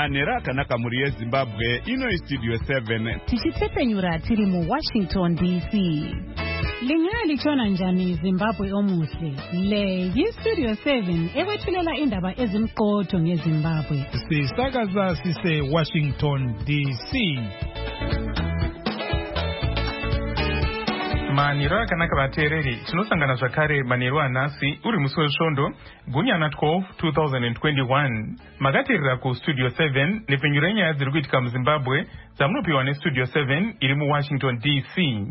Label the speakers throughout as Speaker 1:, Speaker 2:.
Speaker 1: manera kanaka muri Zimbabwe ino studio 7
Speaker 2: tichitsepenyura tiri mu Washington DC.
Speaker 3: Lingali chona njani Zimbabwe omuhle. Le Studio 7 ekwethulela indaba ezimqotho ngeZimbabwe.
Speaker 4: Sisakaza sise Washington DC. Maniro kanaka vateereri tinosangana zvakare manheru anhasi uri musi wesvondo gunyana 12 2021 makateerera kustudio 7 nepfenyuro yenyaya dziri kuitika muZimbabwe dzamunopiwa nestudio 7 iri muWashington DC.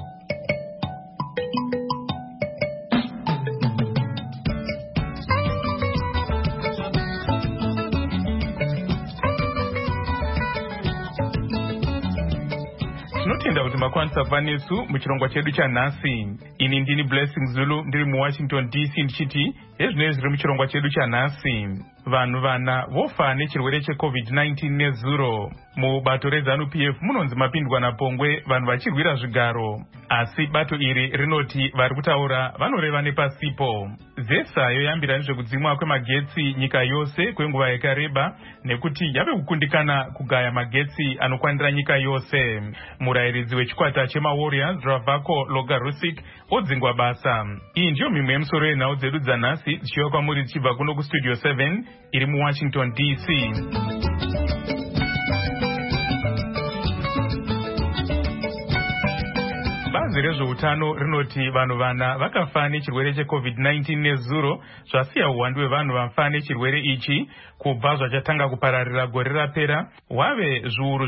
Speaker 4: Tinotenda kuti makwanisa kuva nesu muchirongwa chedu chanhasi. Ini ndini Blessing Zulu ndiri muWashington DC ndichiti hezvinenge zviri muchirongwa chedu chanhasi. Vanhu vana vofa nechirwere cheCovid-19 nezuro. Mubato reZANU-PF munonzi mapindwa napongwe vanhu vachirwira zvigaro. Asi bato iri rinoti vari kutaura vanoreva nepasipo. ZESA yoyambira nezvekudzimwa kwemagetsi nyika yose kwenguva yakareba nekuti yave kukundikana kugaya magetsi anokwanira nyika yose. Murayiridzi wechikwata chemaWarriors Ravako Logarusik odzingwa basa. Iyi ndiyo mimwe yemusoro yenhau dzedu dzanhasi dzichiuya kwamuri dzichibva kuno kustudio 7 iri muWashington DC. Bazi rezveutano rinoti vanhu vana vakafa nechirwere cheCovid-19 nezuro zvasiya uwandu hwevanhu vafa nechirwere ichi kubva zvachatanga kupararira gore rapera wave zviuru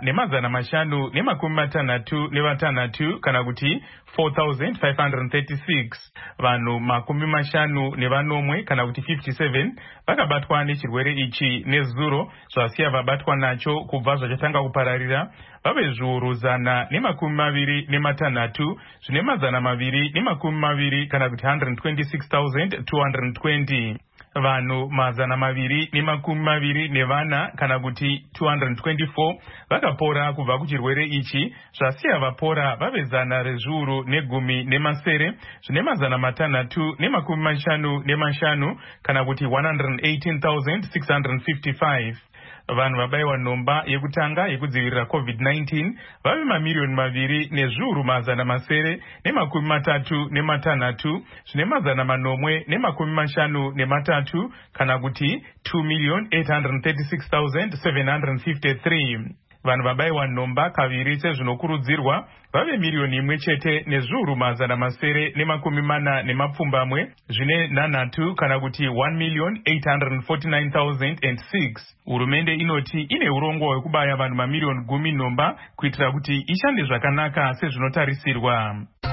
Speaker 4: 4,556 kana kuti 4,536. Vanhu 50 kana kuti 57 vakabatwa nechirwere ichi nezuro zvasiya vabatwa nacho kubva zvachatanga kupararira vave zviuru 126 zvine 220 kana kuti 126,220. Vanhu 224 kana kuti 224 vakapora kubva kuchirwere ichi zvasiya vapora vave 110 zvine 655 kana kuti 118,655. Vanhu vabayiwa nhomba yekutanga yekudzivirira COVID-19 vave 2,736,036 zvine 853 kana kuti 2,836,753. Vanhu vabayiwa nhomba kaviri sezvinokurudzirwa vave 1,740,040 zvine 3 kana kuti 1,849,006. Hurumende inoti ine urongwa hwekubaya vanhu mamiliyoni 10 nhomba kuitira kuti ishande zvakanaka sezvinotarisirwa.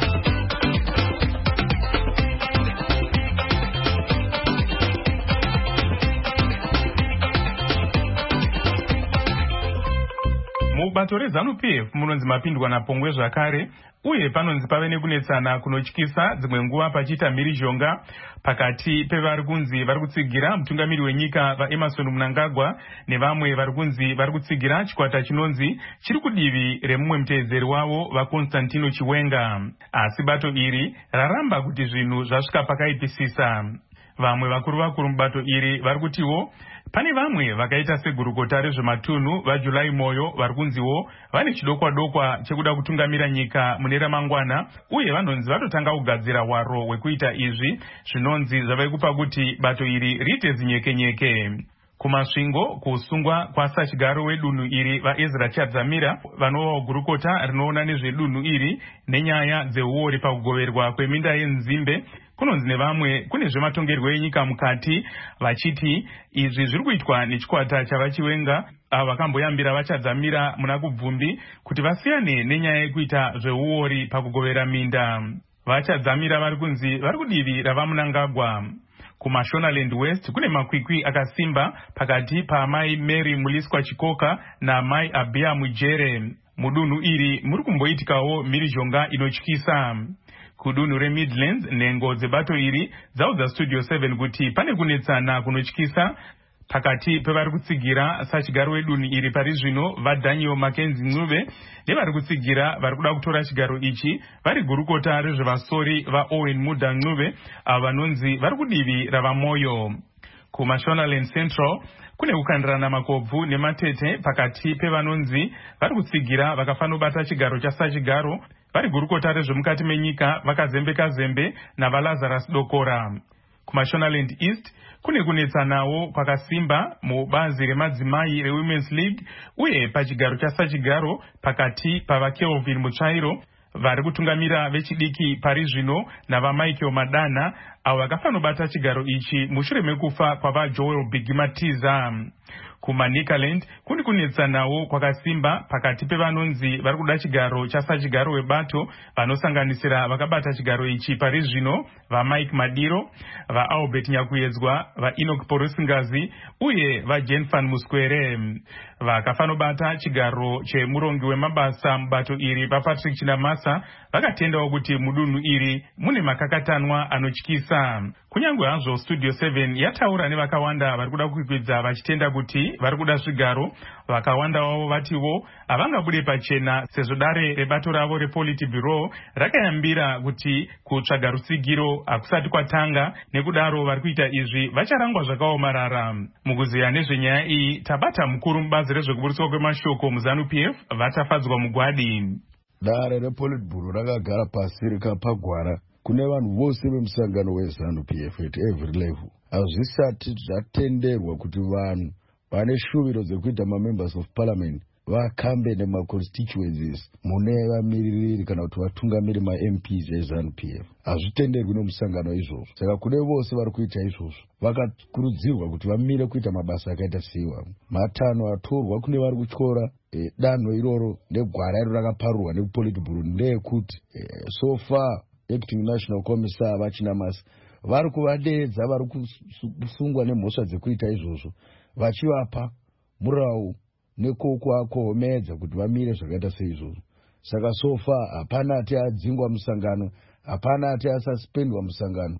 Speaker 4: Mubato reZANU-PF munonzi mapindwa napongwe zvakare uye panonzi pave nekunetsana kunotyisa dzimwe nguva pachiita mhirizhonga pakati pevari kunzi vari kutsigira mutungamiri wenyika vaEmmerson Mnangagwa nevamwe vari kunzi vari kutsigira chikwata chinonzi chiri kudivi remumwe muteedzeri wavo vaConstantino Chiwenga. Asi bato iri raramba kuti zvinhu zvasvika pakaipisisa. Vamwe vakuru mubato iri vari kutiwo pane vamwe vakaita segurukota rezvematunhu vaJulai Moyo vari kunziwo vane chidokwa chekuda kutungamira nyika mune ramangwana uye vanonzi vatotanga kugadzira hwaro hwekuita izvi zvinonzi zvave kupa kuti bato iri riite zinyekenyeke. Kumasvingo kusungwa kwasachigaro wedunhu iri vaEzra Chadzamira vanova gurukota rinoona nezvedunhu iri nenyaya dzeuori pakugoverwa kweminda yenzimbe kunonzi nevamwe kune zvematongerwo enyika mukati vachiti izvi zviri kuitwa nechikwata chavaChiwenga avo vakamboyambira vaChadzamira muna kubvumbi kuti vasiyane nenyaya yekuita zveuori pakugovera minda. VaChadzamira vari kunzi vari kudivi ravaMnangagwa. KumaShonaland West kune makwikwi akasimba pakati paamai Mary Muliswa Chikoka naamai Abia Mujere. Mudunhu iri muri kumboitikawo mhirizhonga inotyisa. Kudunhu reMidlands nhengo dzebato iri dzaudza Studio 7 kuti pane kunetsana kunotyisa pakati pevari kutsigira sachigaro wedunhu iri pari zvino vaDaniel Mackenzie Ncube nevari kutsigira vari kuda kutora chigaro ichi vari gurukota rezvevasori vaOwen Mudha Ncube avo vanonzi vari kudivi ravaMoyo. kuMashonaland Central kune kukandirana makobvu nematete pakati pevanonzi vari kutsigira vakafanobata chigaro chasachigaro vari gurukota rezvemukati menyika vakazembeka zembe navaLazarus Dokora. kuMashonaland East kune kunetsanawo kwakasimba mubazi remadzimai reWomen's League uye pachigaro chasachigaro pakati pavaKelvin Mutsvairo vari kutungamira vechidiki pari zvino navaMichael Madana avo vakafanobata chigaro ichi mushure mekufa kwavaJoel Bigimatiza. kuManicaland kune kunetsanawo kwakasimba pakati pevanonzi vari kuda chigaro chasachigaro webato vanosanganisira vakabata chigaro ichi pari zvino vaMike Madiro, vaAlbert Nyakuyedzwa, vaEnoch Porosingazi uye vaJane Van Muskwere. Vakafanobata chigaro chemurongi wemabasa mubato iri vaPatrick Chinamasa vakatendawo kuti mudunhu iri mune makakatanwa anotyisa. Kunyange hazvo Studio 7 yataura nevakawanda vari kuda kukwidza vachitenda kuti vari kuda zvigaro, vakawanda wavo vatiwo havangabude pachena sezvo dare rebato ravo rePolitburo rakayambira kuti kutsvaga rutsigiro hakusati kwatanga, nekudaro vari kuita izvi vacharangwa zvakaomarara. Mukuziya nezvenyaya iyi tabata mukuru mubazi rezvekuburiswa kwemashoko muZANU-PF vatafadzwa mugwadi.
Speaker 5: Dare rePolitburo rakagara pasi rikapagwara kune vanhu vose vemusangano weZANU-PF at every level. Hazvisati zvatenderwa kuti vanhu vane shuviro dzekuita mamembers of parliament vakambe nemaconstituencies mune vamiririri kana kuti vatungamiri maMPs eZANU-PF. Hazvitenderwi nemusangano izvozvo. Saka kune vose vari kuita izvozvo vakakurudzirwa kuti vamire kuita mabasa akaita seiwa. Matano atorwa kune vari kutyora danho iroro negwara iro rakaparurwa nePolitburo ndeyekuti so far acting national commissar vaChinamasa vari kuvadeedza vari kusungwa nemhosva dzekuita izvozvo vachivapa murau nekuomedza kuti vamire zvakaita seizvozvo. Saka so far hapana ati adzingwa musangano, hapana ati asuspendwa musangano.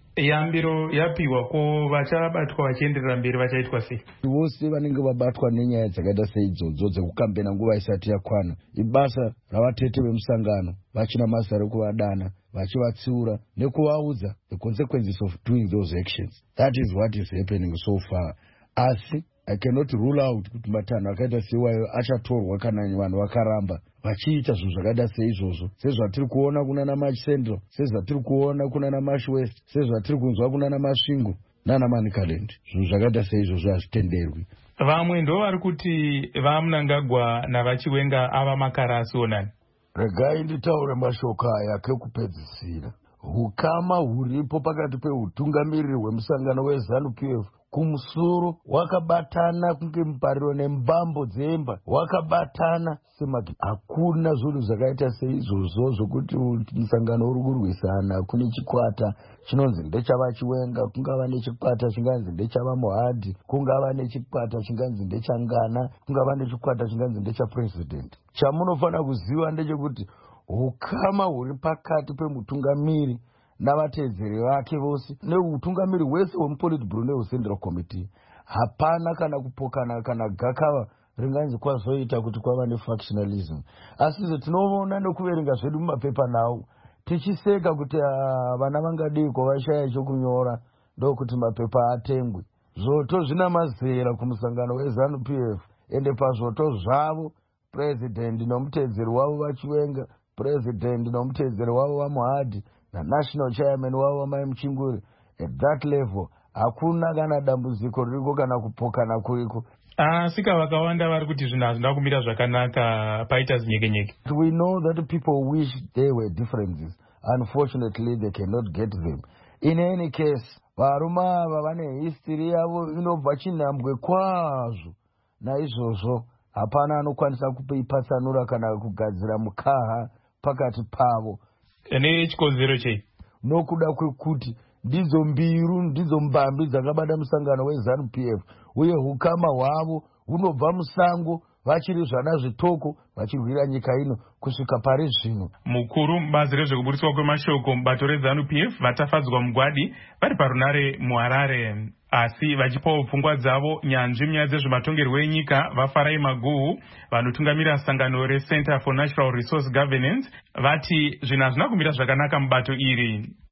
Speaker 4: Yambiro yapiwa ko vachabatwa vachienderera mberi vachaitwa sei?
Speaker 5: Vose vanenge vabatwa nenyaya dzakaita seidzodzo dzekukambena nguva isati yakwana, ibasa ravatete vemusangano vaChinamasa rekuvadana vachivatsiura nekuvaudza the consequences of doing those actions. That is what is happening so far. Asi I cannot rule out kuti matanho akaita seiwayo achatorwa kana vanhu vakaramba vachiita zvinhu zvakaita seizvozvo, sezvatiri kuona kunana March Central, sezvatiri kuona kunana March West, sezvatiri kunzwa kunana Masvingo nana Manicaland. Zvinhu zvakaita seizvozvo hazvitenderwi.
Speaker 4: Vamwe ndo vari kuti vaMnangagwa navaChiwenga ava makarasi onani.
Speaker 5: Regai nditaure mashoko aya kekupedzisira. Hukama huripo pakati peutungamiriri hwemusangano weZANU-PF kumusoro wakabatana kunge mupariro nembambo dzemba wakabatana semaki. Hakuna zvinhu zvakaita seizvozvo zvokuti musangano uri kurwisana kune chikwata chinonzi ndechavaChiwenga, kungava nechikwata chinganzi ndechavaMuhadhi, kungava nechikwata chinganzi ndechangana, kungava nechikwata chinganzi ndechapresident. Chamunofanira kuziva ndechekuti hukama huri pakati pemutungamiri navatedzeri vake vose neutungamiri hwese hwemuPolitburo nehuCentral Committee. Hapana kana kupokana kana gakava ringanzi kwazoita kuti kwava nefactionalism. Asi tinoona nekuverenga zvedu mumapepa nawo tichiseka kuti vana vangadiko vashaya chokunyora ndokuti mapepa atengwe. Zvoto zvina mazera kumusangano weZANU-PF ende pazvoto zvavo president nomutedzeri wavo vaChiwenga, president nomutedzeri wavo vaMuhadhi national chairman wavo Mai Muchinguri, at that level hakuna kana dambudziko ririko kana kupokana kuriko.
Speaker 4: Asika vakawanda vari kuti zvinhu hazvina kumira zvakanaka paita zinyekenyeke.
Speaker 5: We know that people wish there were differences. Unfortunately they cannot get them. In any case, varume ava vane history yavo inobva chinhambwe kwazvo. Naizvozvo hapana anokwanisa kuipatsanura kana kugadzira mukaha pakati pavo.
Speaker 4: Nechikonzero chei?
Speaker 5: Nokuda kwekuti ndidzo mbiru ndidzo mbambi dzakabata musangano weZANU-PF uye hukama hwavo hunobva musango vachiri zvana zvitoko vachirwira nyika ino kusvika pari zvino.
Speaker 4: Mukuru mubazi rezvekuburiswa kwemashoko mubato reZANU-PF vatafadzwa mugwadi vari parunare muHarare. Asi vachipawo pfungwa dzavo nyanzvi munyaya dzezvematongerwo enyika vaFarai Maguhu vanotungamira sangano reCenter for Natural Resource Governance vati zvinhu hazvina kumira zvakanaka mubato iri.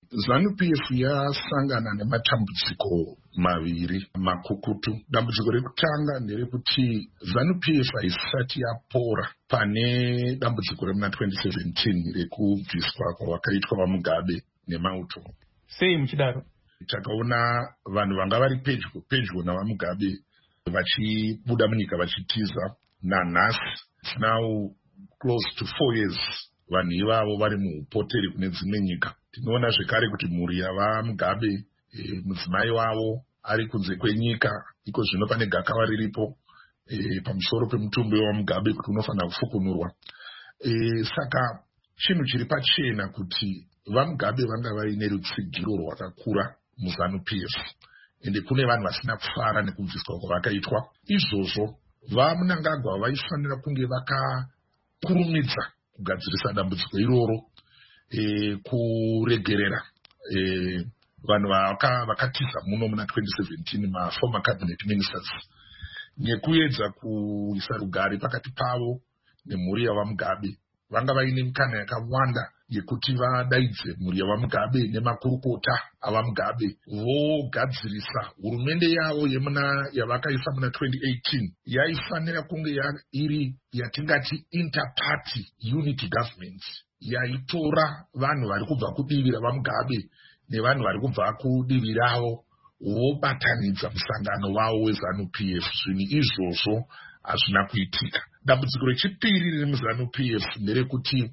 Speaker 6: ZANU-PF yasangana nematambudziko maviri makukutu. Dambudziko rekutanga nderekuti ZANU-PF haisati yapora pane dambudziko remuna 2017 rekubviswa kwavakaitwa vaMugabe neMauto.
Speaker 4: Sei muchidaro?
Speaker 6: Takaona vanhu vanga vari pedyo navaMugabe vachibuda munyika vachitiza. Nanhasi it's now close to 4 years vanhu ivavo vari muupoteri kune dzimwe nyika. Tinoona zvekare kuti mhuri yavaMugabe mudzimai wavo ari kunze kwenyika. Iko zvino pane gakava riripo pamusoro pemutumbi waMugabe kuti unofanira kufukunurwa. Saka chinhu chiri pachena kuti vaMugabe vanga vaine rutsigiro rwakakura muZANU-PF, ende kune vanhu vasina kufara nekubviswa kwavakaitwa. Izvozvo vaMnangagwa vaifanira kunge vakakurumidza kugadzirisa dambudziko iroro, kuregerera vanhu vakatiza muno muna 2017 maformer cabinet ministers, nekuedza kuisa rugare pakati pavo nemhuri yavaMugabe. Vanga vaine mikana yakawanda yekuti vadaidze mhuri yavaMugabe nemakurukota avaMugabe vogadzirisa hurumende yavo yavakaisa muna 2018 yaifanira kunge iri yatingati interparty unity government, yaitora vanhu vari kubva kudivi ravaMugabe nevanhu vari kubva kudivi ravo vobatanidza musangano wavo weZANU-PF. Zvinhu izvozvo hazvina kuitika. Dambudziko rechipiri riri muZANU-PF nderekuti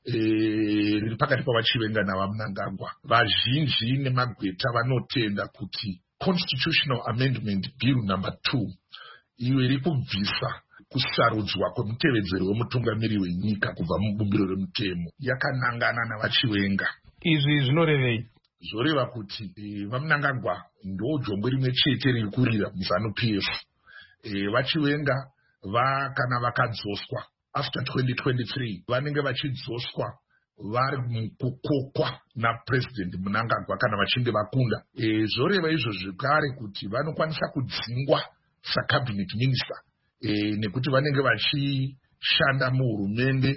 Speaker 6: riri pakati pavaChivenga navaMnangagwa. Vazhinji nemagweta vanotenda kuti Constitutional Amendment Bill number 2 iyo iri kubvisa kusarudzwa kwemutevedzeri wemutungamiri wenyika kubva mubumbiro remutemo yakanangana navaChivenga.
Speaker 4: Izvi zvinorevei?
Speaker 6: Zvoreva kuti vaMnangagwa ndo jongwe rimwe chete riri kurira muZANU-PF. VaChivenga kana vakadzoswa after 2023 vanenge vachidzoswa vari mukukokwa naPresident Mnangagwa kana vachinge vakunda. Zvoreva izvo zvekare kuti vanokwanisa kudzingwa sacabinet minister nekuti vanenge vachishanda muhurumende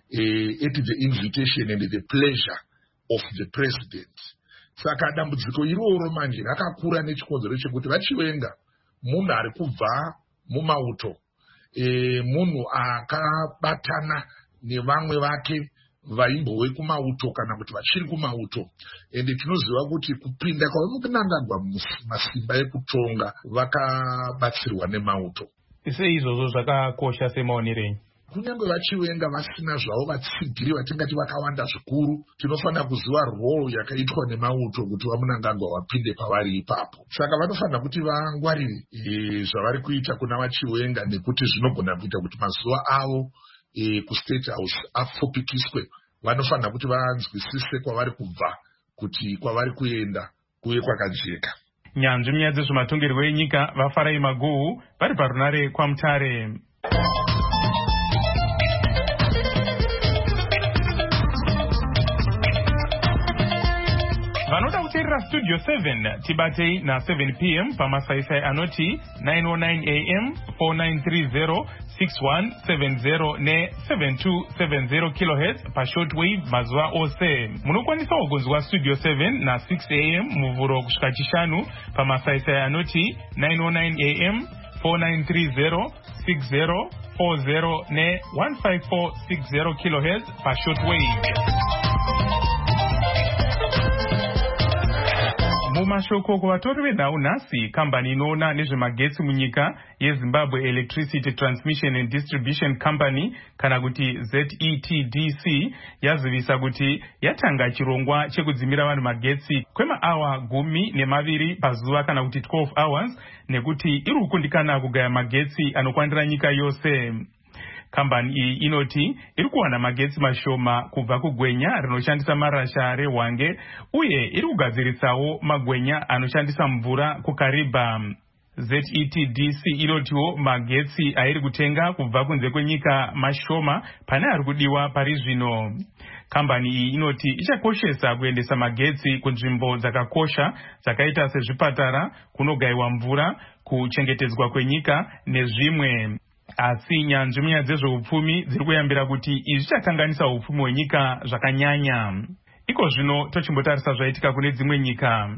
Speaker 6: at the invitation and the pleasure of the president. Saka dambudziko iroro manje rakakura nechikonzero chekuti vaChivenga munhu ari kubva muMauto, munhu akabatana nevamwe vake vaimbowe kuMauto kana kuti vachiri kuMauto, ende tinoziva kuti kupinda kwavaMnangagwa masimba ekutonga vakabatsirwa neMauto.
Speaker 4: Sei izvozvo zvakakosha semaonerenyi?
Speaker 6: Kunyange vaChivenga vasina zvavo vatsigiri vatingati vakawanda zvikuru, tinofanira kuziva role yakaitwa neMauto kuti vaMnangagwa vapinde pavari ipapo. Saka vanofanira kuti vangwarire zvavari kuita kuna vaChivenga, nekuti zvinogona kuita kuti mazuva avo kuState House afupikiswe. Vanofanira kuti vanzwisise kwavari kubva kuti kwavari kuenda kuve kwakajeka.
Speaker 4: Nyanzvi munyaya dzezvematongerwo enyika vaFarai Maguhu vari parunare kwaMutare. Vanoda kuteerera Studio 7 tibatei na7 p.m. pamasaisai anoti 909 am 4930 6170 ne7270 kHz pashortwave mazuva ose. Munokwanisa kugonzwa Studio 7 na 6 am muvhuro kusvika chishanu pamasaisai anoti 909 am 4930 6040 ne15460 kHz pashortwave. Mumashoko kuvatori venhau nhasi, kambani inoona nezvemagetsi munyika yeZimbabwe Electricity Transmission and Distribution Company kana kuti ZETDC yazivisa kuti yatanga chirongwa chekudzimira vanhu magetsi kwemaawa 12 pazuva kana kuti 12 hours, nekuti iri kukundikana kugaya magetsi anokwanira nyika yose. Kambani iyi inoti iri kuwana magetsi mashoma kubva kugwenya rinoshandisa marasha rehwange, uye iri kugadziritsawo magwenya anoshandisa mvura kuKariba. ZETDC inotiwo magetsi airi kutenga kubva kunze kwenyika mashoma pane ari kudiwa pari zvino. Kambani iyi inoti ichakoshesa kuendesa magetsi kunzvimbo dzakakosha dzakaita sezvipatara, kunogayiwa mvura, kuchengetedzwa kwenyika nezvimwe. Asi nyanzvi munyaya dzezveupfumi dziri kuyambira kuti izvi zvichakanganisa upfumi hwenyika zvakanyanya. Iko zvino tochimbotarisa zvaitika kune dzimwe nyika.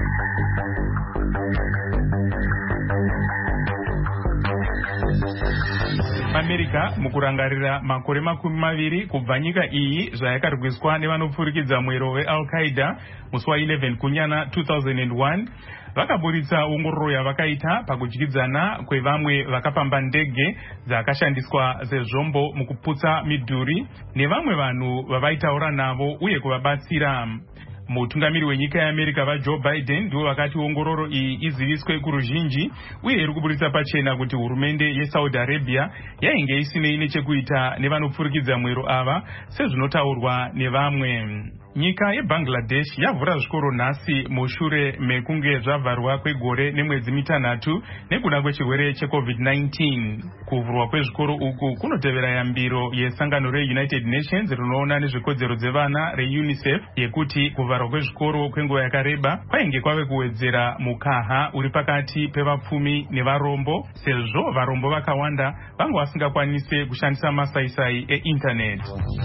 Speaker 4: America mukurangarira makore 20 kubva nyika iyi zvayakarwiswa nevanopfurikidza mwero weAl-Qaeda musi wa11 kunyana 2001 vakaburitsa ongororo yavakaita pakudyidzana kwevamwe vakapamba ndege dzakashandiswa sezvombo mukuputsa midhuri nevamwe vanhu vavaitaura navo uye kuvabatsira. Mutungamiri wenyika yeAmerica vaJoe Biden ndivo vakati ongororo iyi iziviswe kuruzhinji uye iri kuburitsa pachena kuti hurumende yeSaudi Arabia yainge isinei nechekuita nevanopfurikidza mwero ava sezvinotaurwa nevamwe. Nyika yeBangladesh yavhura zvikoro nhasi mushure mekunge zvavharwa kwegore nemwedzi mitanhatu nekuda kwechirwere cheCovid-19. Kuvhurwa kwezvikoro uku kunotevera yambiro yesangano reUnited Nations rinoona nezvekodzero dzevana reUNICEF yekuti kuvharwa kwezvikoro kwenguva yakareba kwainge kwave kuwedzera mukaha uri pakati pevapfumi nevarombo, sezvo varombo vakawanda vanga vasingakwanise kushandisa masaisai einternet.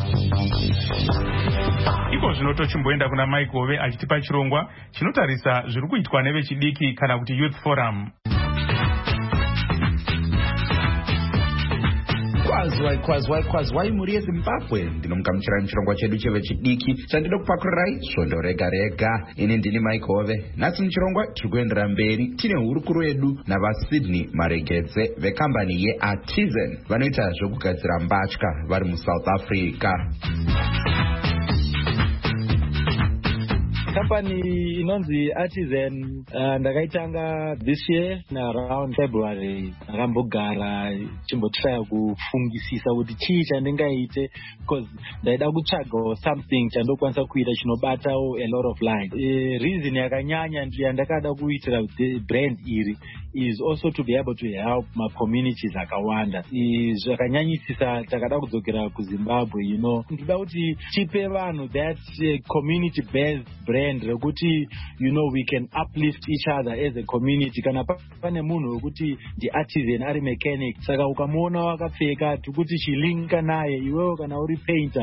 Speaker 4: Iko zvino tochimboenda kuna Mike Hove achitipa chirongwa chinotarisa zviri kuitwa nevechidiki kana kuti Youth Forum.
Speaker 7: Kwazwai muri yeZimbabwe, ndinomugamuchira chirongwa chedu chevechidiki chandida kupakurirai svondo rega rega. Ini ndini Mike Hove. Nhasi muchirongwa tiri kuendera mberi tine hurukuru yedu navaSydney Maregedze vekambani yeArtisan vanoita zvokugadzira mbatya vari muSouth Africa.
Speaker 8: Company inonzi Artisan ndakaitanga this year around February. Ndakambogara chimbotraya kufungisisa kuti chii chandingaite because ndaida kutsvaga something chandokwanisa kuita chinobata a lot of life. Reason yakanyanya yandakada kuitira brand iri is also to be able to help my communities akawanda. Zvakanyanyisisa takada kudzokera kuZimbabwe, ndida kuti tipe vanhu that community based brand rekuti we can uplift each other as a community. Kana pane munhu wekuti ndi artisan ari mechanic, saka ukamuona wakapfeka tukuti chilinka naye, iwewe kana uri painter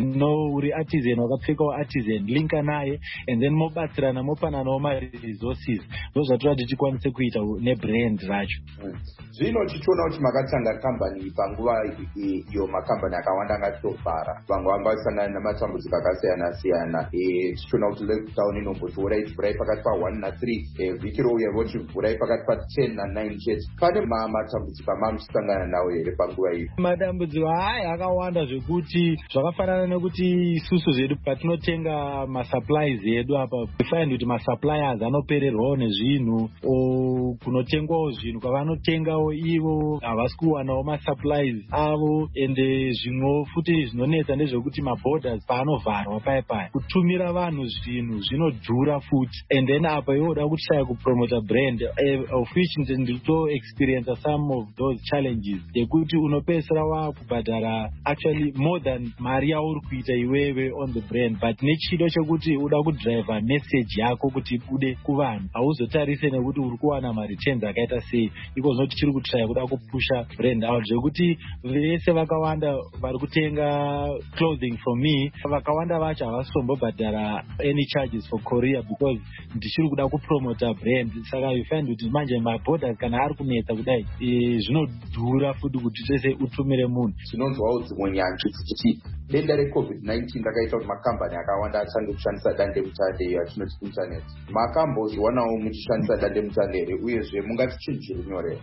Speaker 8: uri artisan wakapfekawo artisan, linka naye and then mobatsirana mopananawo ma-resources. Ndozvatora tichikwanise kuita nebrand racho.
Speaker 9: Zvino tichiona kuti makatanga kambani panguva iyo makambani akawanda angatofara, vamwe vambasangana namatambudziko akasiyana-siyana. Tichiona kuti lockdown inombovhura ichivhurai pakati pa1 na3, vhiki rouya vochivhurai pakati pa10 na9 chete. Pane matambudziko amamusangana nawo here panguva iyi?
Speaker 8: Matambudziko aya akawanda zvekuti zvakafanana nekuti isusu zvedu patinotenga masupplies edu apa, we find kuti masuppliers anopererwawo nezvinhu, kunotengwawo zvinhu kwavanotengawo ivo havasi kuwanawo masupplies avo, ende zvimwe futi zvinonetsa ndezvekuti maborders paanovharwa paya kutumira vanhu zvinhu zvinodhura futi, and then apa yoda kushaya kupromota brand, of which ndito experience some of those challenges yekuti unopesera wakubhadhara actually more than mari yauri kuita iwewe on the brand, but nechido chekuti uda kudriver message yako kuti bude kuvanhu, hauzotarise nekuti uri kuwana ma-returns akaita sei. Iko zvinoti chiri kutraya kuda kupusha brand out, zvekuti vese vakawanda vari kutenga clothing from me, vakawanda vacho havasisombobhadhara any charges for courier because ndichiri kuda kupromota brand. Saka you find kuti manje maborders kana ari kunetsa kudai zvinodhura futi kuti tese utumire munhu.
Speaker 9: Tinonzwawo dzimwe nyanzvi dzichiti denda reCovid-19 rakaita kuti makambani akawanda achange kushandisa dandemutande yatinoti internet. Makambozvionawo muchishandisa dandemutande here, uyezve mungati chinhu chiri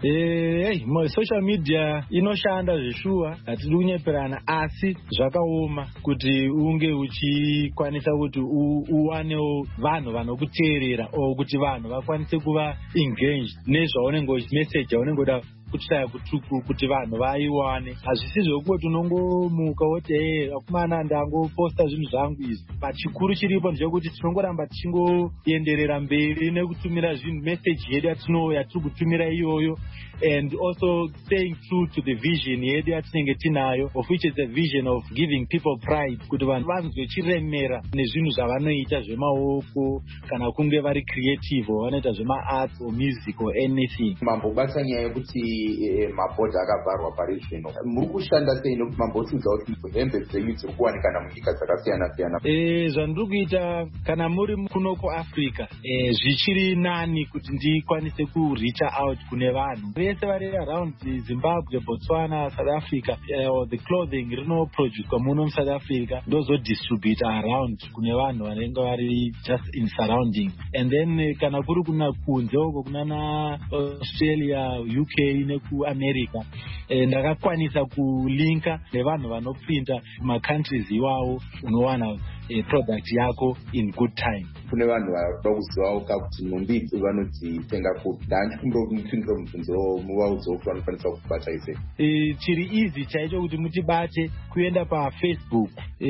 Speaker 9: nyore?
Speaker 8: Social media inoshanda zveshuwa, hatidi kunyeperana, asi zvakaoma kuti unge uchikwanisa kuti uwanewo vanhu vanokuteerera o kuti vanhu vakwanise kuva engaged nezvaunenge message yaunenge uda kuchaya kuti vanhu vaiwane. Hazvisi zvekuti unongomuka woti akumana ndangoposta zvinhu zvangu izvi, but chikuru chiripo ndechekuti tinongoramba tichingoenderera mberi nekutumira zvinhu message yedu yatiri kutumira iyoyo, and also staying true to the vision yedu yatinenge tinayo, of which is a vision of giving people pride, kuti vanhu vanzwe chiremera nezvinhu zvavanoita zvemaoko kana kunge vari creative vanoita zvema-arts or music or anything.
Speaker 9: Mambobata nyaya yekuti mabhodha akavharwa pari zvino. Muri kushanda sei nekuti mambotiudza kuti hembe dzenyu dziri kuwanikana munyika dzakasiyana-siyana?
Speaker 8: Zvandiri kuita kana muri kuno kuAfrica zvichiri nani kuti ndikwanise kuricha out kune vanhu vese vari around Zimbabwe, Botswana, South Africa. The clothing rinoproducwa muno muSouth Africa ndozodistribute around kune vanhu vanenge vari just in surrounding. And then kana kuri kuna kunze uko kunana Australia, UK nekuAmerica, ndakakwanisa kulinka nevanhu vanopinda macountries iwawo, unowana product yako in good time.
Speaker 9: Kune vanhu vanoda kuzivawo kuti nhumbi idzi vanodzitenga kupi. Ndandikumupindira mubvunzo muvaudzewo kuti vanokwanisa kubata ise.
Speaker 8: Chiri easy chaicho kuti mutibate kuenda paFacebook,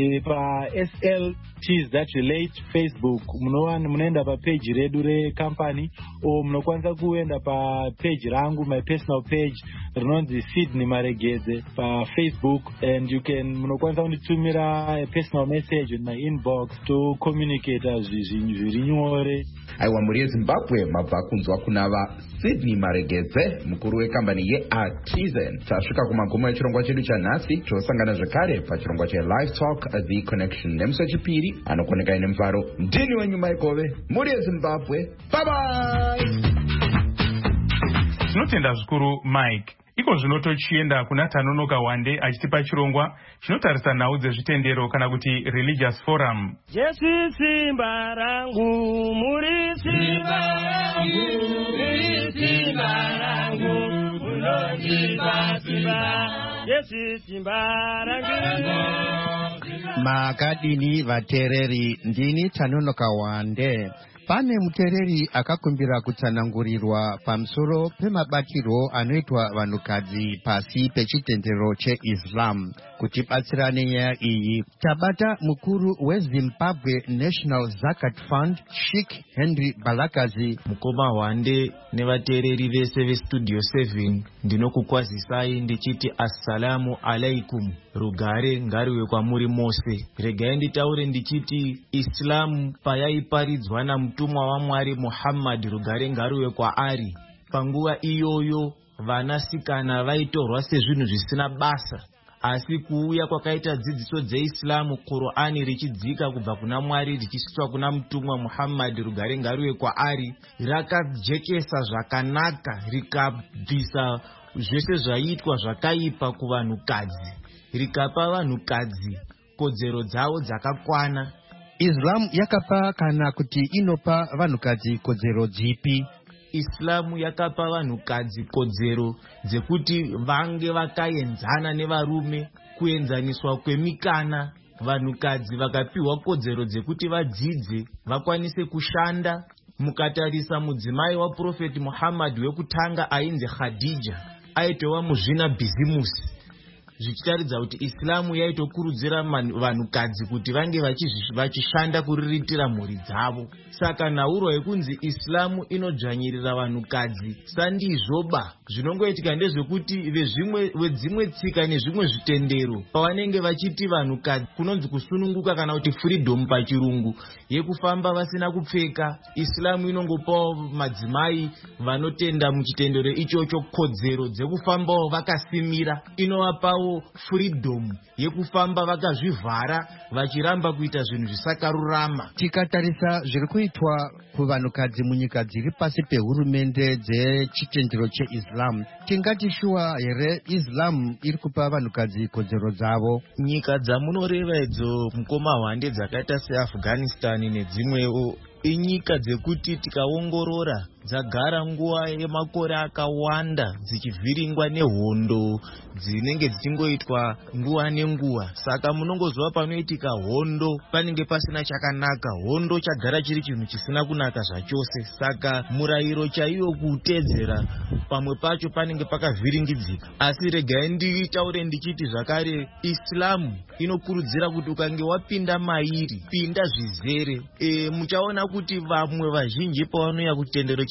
Speaker 8: SLTs that relate Facebook. Munoenda papage redu recompany, o munokwanisa kuenda papage rangu, my personal page rinonzi Sydney Maregedze paFacebook, and you can munokwanisa kunditumira a personal message in my inbox to communicate zviri nyore.
Speaker 7: Aiwa, muri yeZimbabwe mabva kunzwa kunava Sydney Maregedze, mukuru wekambani yeArtisan. Tasvika kumagumo echirongwa chedu chanhasi, tosangana zvakare pachirongwa cheLive Talk The Connection nemusi wechipiri, anokoneka ine mufaro. Ndini wenyu Maikove, muri yeZimbabwe. Bye bye.
Speaker 4: Tinotenda zvikuru Mike. Iko zvino tochienda kuna Tanonoka Wande achitipa chirongwa chinotarisa nhau dzezvitendero kana kuti religious forum.
Speaker 10: Jesu simba rangu, muri simba rangu, muri simba rangu, unondipa simba. Jesu simba rangu.
Speaker 11: Makadini vatereri, ndini Tanonoka Wande. Pane mutereri akakumbira kutsanangurirwa pamusoro pemabatiro anoitwa vanhukadzi pasi pechitendero cheIslam. Kutibatsira nenyaya iyi tabata mukuru weZimbabwe National Zakat Fund, Sheikh Henry Balakazi.
Speaker 12: Mukoma Wande nevatereri vese veStudio 7, ndinokukwazisai ndichiti assalamu alaikum, rugare ngariwe kwamuri mose. Regai nditaure ndichiti Islam payaiparidzwa namutumwa waMwari Muhammad, rugare ngariwe kwaari, panguva iyoyo vanasikana vaitorwa sezvinhu zvisina basa. Asi kuuya kwakaita dzidziso dzeIslamu, Qur'ani richidzika kubva kuna Mwari richisvitswa kuna mutumwa Muhammad, rugare ngariwe kwaari, rakajekesa zvakanaka rikabvisa zvese zvaiitwa zvakaipa kuvanhukadzi, rikapa vanhukadzi kodzero dzavo dzakakwana.
Speaker 11: Islam yakapa kana kuti inopa vanhukadzi kodzero dzipi?
Speaker 12: Islamu yakapa vanhukadzi kodzero dzekuti vange vakaenzana nevarume, kuenzaniswa kwemikana. Vanhukadzi vakapiwa kodzero dzekuti vadzidze, vakwanise kushanda. Mukatarisa mudzimai waProfeti Muhammad wekutanga ainzi Khadija, aitova muzvina bhizimusi, zvichitaridza kuti Islamu yaitokurudzira vanhukadzi kuti vange vachishanda kuriritira mhuri dzavo. Saka nhauro yekunzi Islamu inodzvanyirira vanhukadzi sandizvoba. Zvinongoitika ndezvekuti vedzimwe tsika nezvimwe zvitendero pavanenge vachiti vanhukadzi kunonzi kusununguka kana kuti freedom pachirungu, yekufamba vasina kupfeka, Islamu inongopawo madzimai vanotenda muchitendero ichocho kodzero dzekufambawo vakasimira. Inovapawo freedom yekufamba vakazvivhara vachiramba kuita zvinhu zvisakarurama.
Speaker 11: Tikatarisa zviri kuitwa kuvanhukadzi munyika dziri pasi pehurumende dzechitendero cheIslam, tingati shuwa here Islam iri kupa vanhukadzi kodzero dzavo?
Speaker 12: Nyika dzamunoreva idzo Mukoma Wande dzakaita seAfghanistan nedzimwewo inyika dzekuti tikaongorora dzagara nguva yemakore akawanda dzichivhiringwa nehondo dzinenge dzichingoitwa nguva nenguva. Saka munongozva panoitika hondo panenge pasina chakanaka, hondo chagara chiri chinhu chisina kunaka zvachose. Saka murayiro chaiyo kuteedzera pamwe pacho panenge pakavhiringidzika. Asi regai nditaure ndichiti zvakare Islamu inokurudzira kuti ukange wapinda mairi, pinda zvizere. Muchaona kuti vamwe vazhinji pavanouya kuchitendero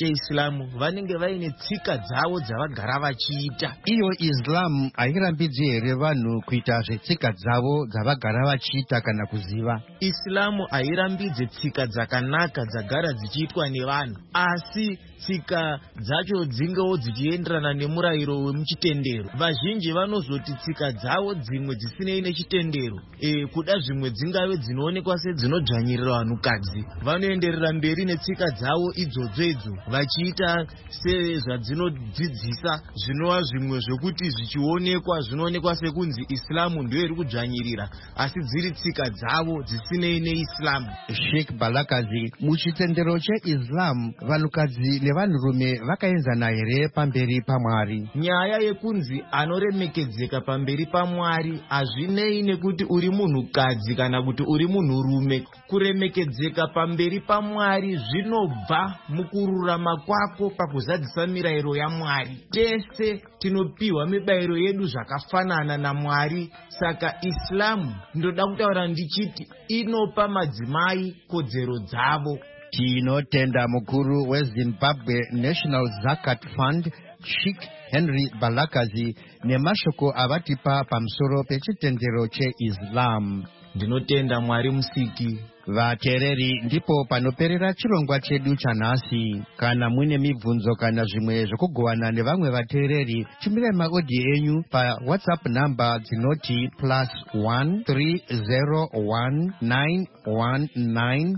Speaker 12: cheIslamu vanenge vaine tsika dzavo dzavagara vachiita.
Speaker 11: Iyo Islam hairambidzi here vanhu kuita zvetsika dzavo dzavagara vachiita kana kuziva?
Speaker 12: Islamu hairambidze tsika dzakanaka dzagara dzichiitwa nevanhu, asi tsika dzacho dzingewo dzichienderana nemurayiro wemuchitendero. Vazhinji vanozoti tsika dzavo dzimwe dzisinei nechitendero, kuda zvimwe dzingave dzinoonekwa sedzinodzvanyirira vanhukadzi, vanoenderera mberi netsika dzavo idzodzo vachiita sezvadzinodzidzisa, zvinova zvimwe zvokuti zvichionekwa zvinoonekwa sekunzi Islamu ndiyo iri kudzvanyirira, asi dziri tsika dzavo dzisinei neIslamu.
Speaker 11: Sheikh Balakazi, muchitendero cheIslam vanhukadzi nevanhurume vakaenzana here pamberi paMwari?
Speaker 12: Nyaya yekunzi anoremekedzeka pamberi paMwari hazvinei nekuti uri munhukadzi kana kuti uri munhurume. Kuremekedzeka pamberi paMwari zvinobva mukururama kwako pakuzadzisa mirayiro yaMwari. Tese tinopiwa mibayiro yedu zvakafanana naMwari. Saka Islamu, ndoda kutaura ndichiti, inopa madzimai kodzero dzavo.
Speaker 11: Tinotenda mukuru weZimbabwe National Zakat Fund Sheikh Henry Balakazi nemashoko avatipa pamusoro pechitendero cheIslam.
Speaker 12: Ndinotenda Mwari Musiki.
Speaker 11: Vateereri, ndipo panoperera chirongwa chedu chanhasi. Kana muine mibvunzo kana zvimwe zvokugovana nevamwe vateereri, tumirai maodhi enyu paWhatsApp namba dzinoti +1 301 919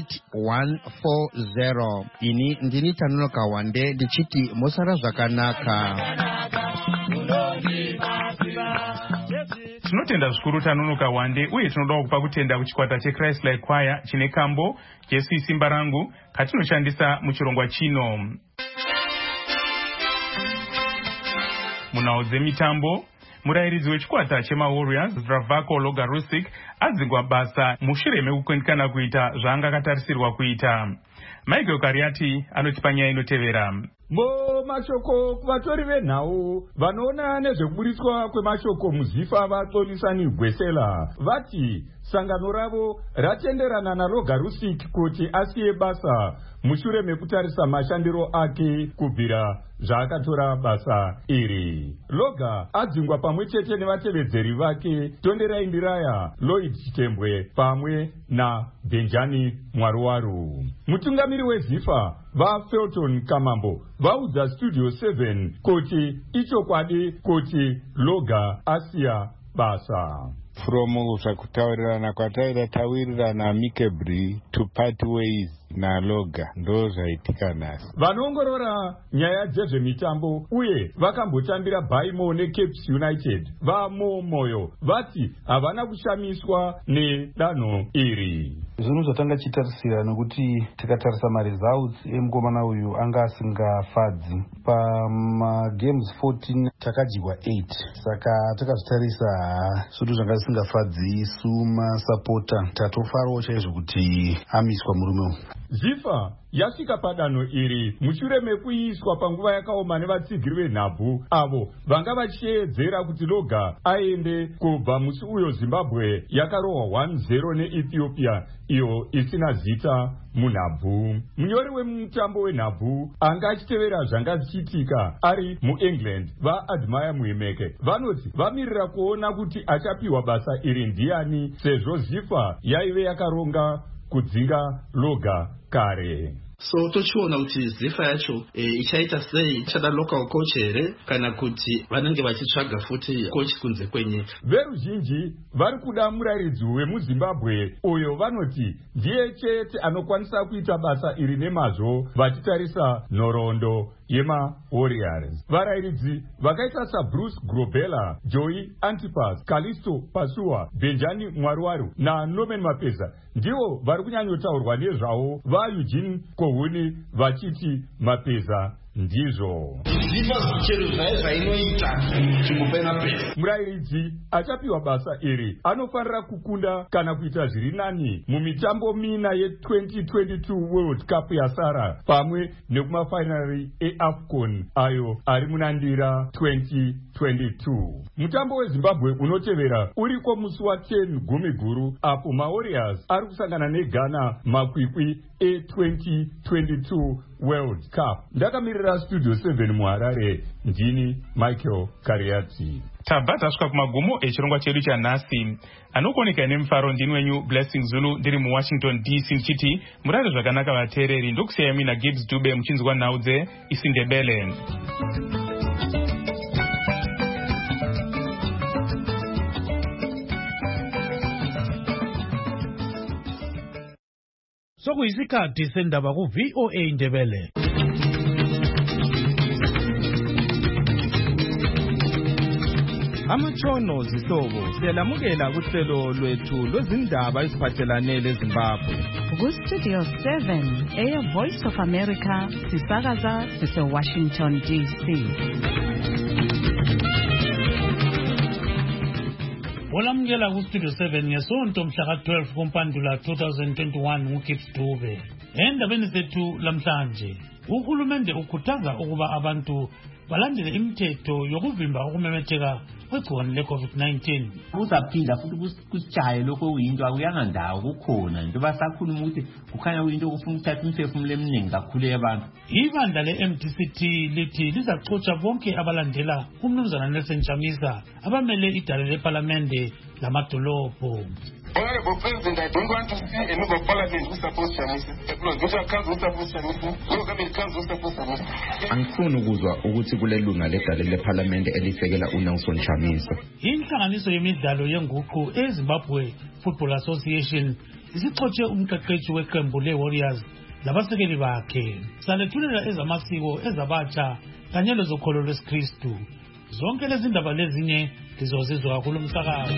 Speaker 11: 8140. Ini ndini Tanonoka Wande ndichiti musara zvakanaka.
Speaker 4: Tinotenda zvikuru Tanonoka Wande, uye tinoda kupa kutenda kuchikwata cheChrist Like Choir chine kambo Jesu Simba Rangu katinoshandisa muchirongwa chino. Munhau dzemitambo, murayiridzi wechikwata chemaWarriors Zdravko Logarusic adzingwa basa mushure mekukundikana kuita zvaanga akatarisirwa kuita. Michael Kariati anotipa nyaya inotevera.
Speaker 13: Mashoko kuvatori venhau vanoona nezvekuburitswa kwemashoko muZIFA vaTonisani Gwesela vati sangano ravo ratenderana naLogarusic kuti asiye basa mushure mekutarisa mashandiro ake kubvira zvaakatora basa iri. Loga adzingwa pamwe chete nevatevedzeri vake Tonderai Ndiraya, Lloyd Chitembwe pamwe naBenjani Mwaruwaru. Mutungamiri weZIFA vaFelton Kamambo vaudza Studio 7 kuti ichokwadi kuti Loga asiya basa.
Speaker 14: From zvakutaurirana kwataira tawirirana amicably to part ways na Loga ndo zvaitika nhasi.
Speaker 13: Vanoongorora nyaya dzezvemitambo uye vakambotambira Baimo neCapes United vaMomoyo vati havana kushamiswa nedanho iri.
Speaker 15: Zvinhu zvatanga chitarisira nekuti tikatarisa results emukomana uyu anga asingafadzi. Games 14 takajigwa 8, saka takazvitarisa zvinhu zvanga zvisingafadzi. Suma supporter tatofarawo chaizvo kuti amiswa murume.
Speaker 13: ZIFA yasvika padanho iri mushure mekuiswa panguva yakaoma nevatsigiri venhabvu avo vanga vachiedzera kuti Loga aende kubva musi uyo Zimbabwe yakarohwa 1-0 neEthiopia iyo isina zita munhabvu. Munyori wemutambo wenhabvu anga achitevera zvanga zvichiitika ari muEngland vaAdmire Muhimeke vanoti vamirira kuona kuti achapiwa basa iri ndiani, sezvo ZIFA yaive yakaronga kudzinga Loga kare.
Speaker 16: So tochiona kuti ZIFA yacho ichaita sei, ichada local coach here kana kuti vanenge vachitsvaga futi coach kunze kwenyika.
Speaker 13: Veruzhinji vari kuda murayiridzi wemuZimbabwe uyo vanoti ndiye chete anokwanisa kuita basa iri nemazvo vachitarisa nhoroondo yemaWarriors. Varayiridzi vakaita saBruce Grobela, Joey Antipas, Kalisto Pasua, Benjani Mwaruwaru naNorman Mapeza ndivo vari kunyanyotaurwa nezvavo vaEugene Kohuni vachiti Mapeza ndizvo. Murayiridzi achapiwa basa iri anofanira kukunda kana kuita zviri nani mumitambo mina ye2022 World Cup yasara pamwe nekumafainari eAFCON ayo ari munandira 2022. Mutambo weZimbabwe unotevera uriko musi wa10 Gumiguru apo maWarriors ari kusangana neGhana makwikwi e2022 World Cup. Ndakamirira Studio 7 muHarare, ndini Michael Kariati.
Speaker 4: Tabva tasvika kumagumo echirongwa chedu chanhasi. Anokuoneka nemufaro ndini wenyu Blessing Zulu ndiri muWashington DC ndichiti murare zvakanaka vateereri. Ndokusiyai mina Gibbs Dube muchinzwa nhau dzeIsindebele.
Speaker 17: Sokuyisikhathi sendaba ku-VOA Indebele.
Speaker 18: Amatshono zihlobo siyalamukela kuhlelo lwethu lwezindaba eziphathelane leZimbabwe.
Speaker 2: Ku-Studio 7 eyeVoice of America sisakaza sise-Washington DC.
Speaker 17: Olamukela ku-Studio 7 ngesonto mhla ka-12 kuMpandula 2021 nguGibbs Dube. Endabeni zethu lamhlanje, uhulumende ukhuthaza ukuba abantu balandele imithetho yokuvimba ukumemetheka kwegciwane le-COVID-19.
Speaker 19: Uzaphinda futhi kusijaye lokho kuyinto akuyanga ndawo kukhona into basakhuluma ukuthi kukhanya kuyinto okufuna ukuthatha imiphefumulo eminingi kakhulu yabantu.
Speaker 17: Ibandla le-MDCT lithi lizaxotsha bonke abalandela umnumzana Nelson Chamisa abamele idale lePhalamende lamadolobho.
Speaker 20: Honorable President, I don't want to see a member of parliament who supports Chamisa. A provincial council who supports Chamisa. No government council who supports Chamisa.
Speaker 7: Angifuni ukuzwa ukuthi kulelunga ledale lePhalamende elisekela uNelson Chamisa.
Speaker 17: Inhlanganiso yemidlalo yenguqu eZimbabwe Football Association isixotshe umqeqeshi weqembu leWarriors labasekeli bakhe. Salethulela ezamasiko ezabatsha kanye lezokholo lwesikristu. Zonke lezi ndaba lezinye lizozizwa kulo msakazo.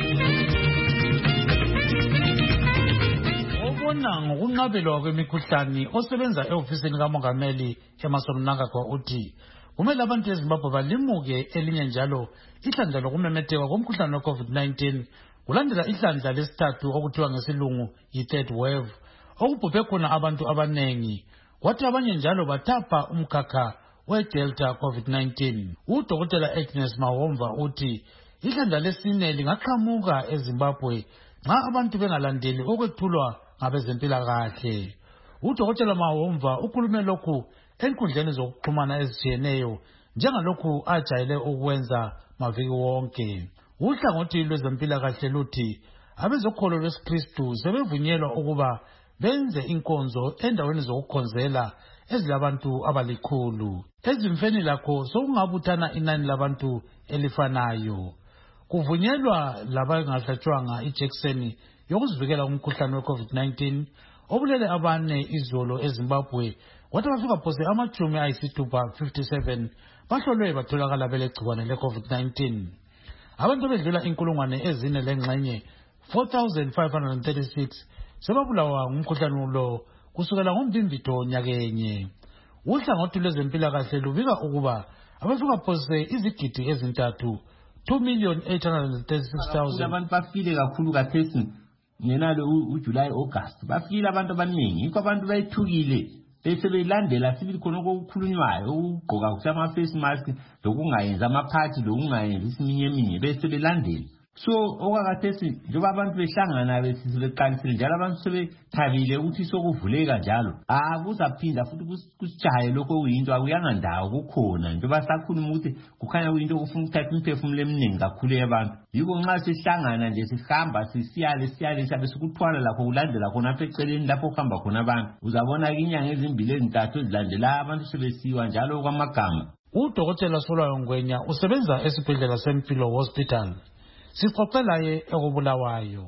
Speaker 17: Obona ngokunqabelwa kwemikhuhlane osebenza e-ofisini kamongameli Emmerson Mnangagwa uthi kumele abantu eZimbabwe balimuke elinye njalo ihlandla lokumemetheka komkhuhlane we-COVID-19 kulandela ihlandla lesithathu okuthiwa ngesilungu yi-third wave okubhubhe khona abantu abanengi kwathi abanye njalo bathapha umkhakha we-Delta COVID-19. Udokotela Agnes Mawomva uthi ihlandla lesine lingaqhamuka eZimbabwe nxa abantu bengalandeli okwethulwa ngabezempilakahle. Udokotela Mawomva ukhulume lokhu enkundleni zokuxhumana ezitshiyeneyo njengalokhu ajayele ukwenza maviki wonke. Uhlangothi lwezempilakahle luthi abezokholo lwesikristu sebevunyelwa ukuba benze inkonzo endaweni zokukhonzela ezilabantu abalikhulu. Ezimfeni lakho sokungabuthana inani labantu elifanayo. Kuvunyelwa labangahlatshwanga ijekiseni yokuzivikela umkhuhlane we-COVID-19 obulele abane izolo eZimbabwe kwathi bafika phose amachumi ayisithupha 57 bahlolwe batholakala belegciwane le-COVID-19. Abantu bedlula inkulungwane ezine lengxenye 4,536 sebabulawa ngumkhuhlane lo kusukela ngoMbimbido nyakenye. Uhlangothi lwezempilakahle lubika ukuba abafika phose izigidi ezintathu 2,836,000
Speaker 19: abantu bafile kakhulu kathesi ngenalo uJuly August bafile abantu abaningi yikho abantu bayithukile bese belandela sibili khona okukhulunywayo ukugqoka kusama face mask lokungayenza amaphathi lokungayenza iminye bese belandela. So okakathesi njengoba abantu behlangana besisebeqalisile njalo abantu sebethabile ukuthi sokuvuleka njalo kuzaphinda futhi kusijaye lokho kuyinto akuyanga ndawo kukhona njengoba sakhuluma ukuthi kukhanya kuyinto okufuna ukuthatha imiphefumulo eminingi kakhulu yabantu. Yiko nxa sihlangana nje sihamba siyale siyabe sikuthwala lakho kulandela khona apha eceleni lapho kuhamba khona abantu uzabona inyanga ezimbili ezintathu ezilandela abantu sebesiwa njalo kwamagama.
Speaker 17: Udokotela Solwayo Ngwenya usebenza esibhedlela seMpilo Hospital. Sixoxela ye ekubulawayo.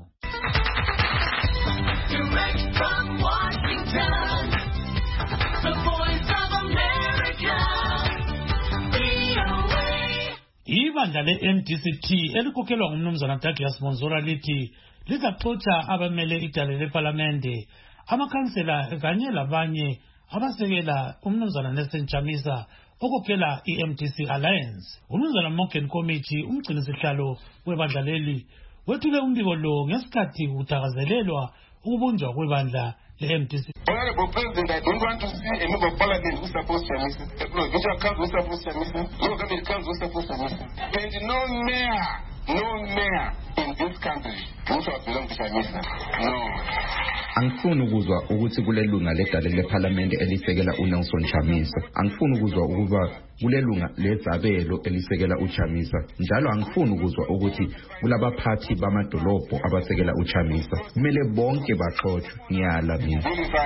Speaker 17: Ibandla le-MDCT elikhokhelwa ngumnumzana Douglas Monzora lithi lizaxotsha abamele idale lePhalamende, amakhansela kanye labanye abasekela umnumzana Nelson Chamisa okhokhela i-MDC Alliance. Umnumzana Morgan Committee umgcinisihlalo webandla leli wethule umbiko lo ngesikhathi uthakazelelwa ukubunjwa kwebandla le-MDC.
Speaker 20: Honorable President, I don't want to see a member of parliament who supports Chamisa. A provincial council who supports Chamisa. No government council who supports Chamisa. And no mayor in this country who shall belong to Chamisa. No.
Speaker 7: Angifuni ukuzwa ukuthi kulelunga ledale lephalamende elisekela uNelson Chamisa. Angifuni ukuzwa ukuba kulelunga lezabelo elisekela uChamisa. Njalo angifuni ukuzwa ukuthi kulabaphathi bamadolobho abasekela uChamisa. Kumele bonke baxoshwe. Ngiyala mina.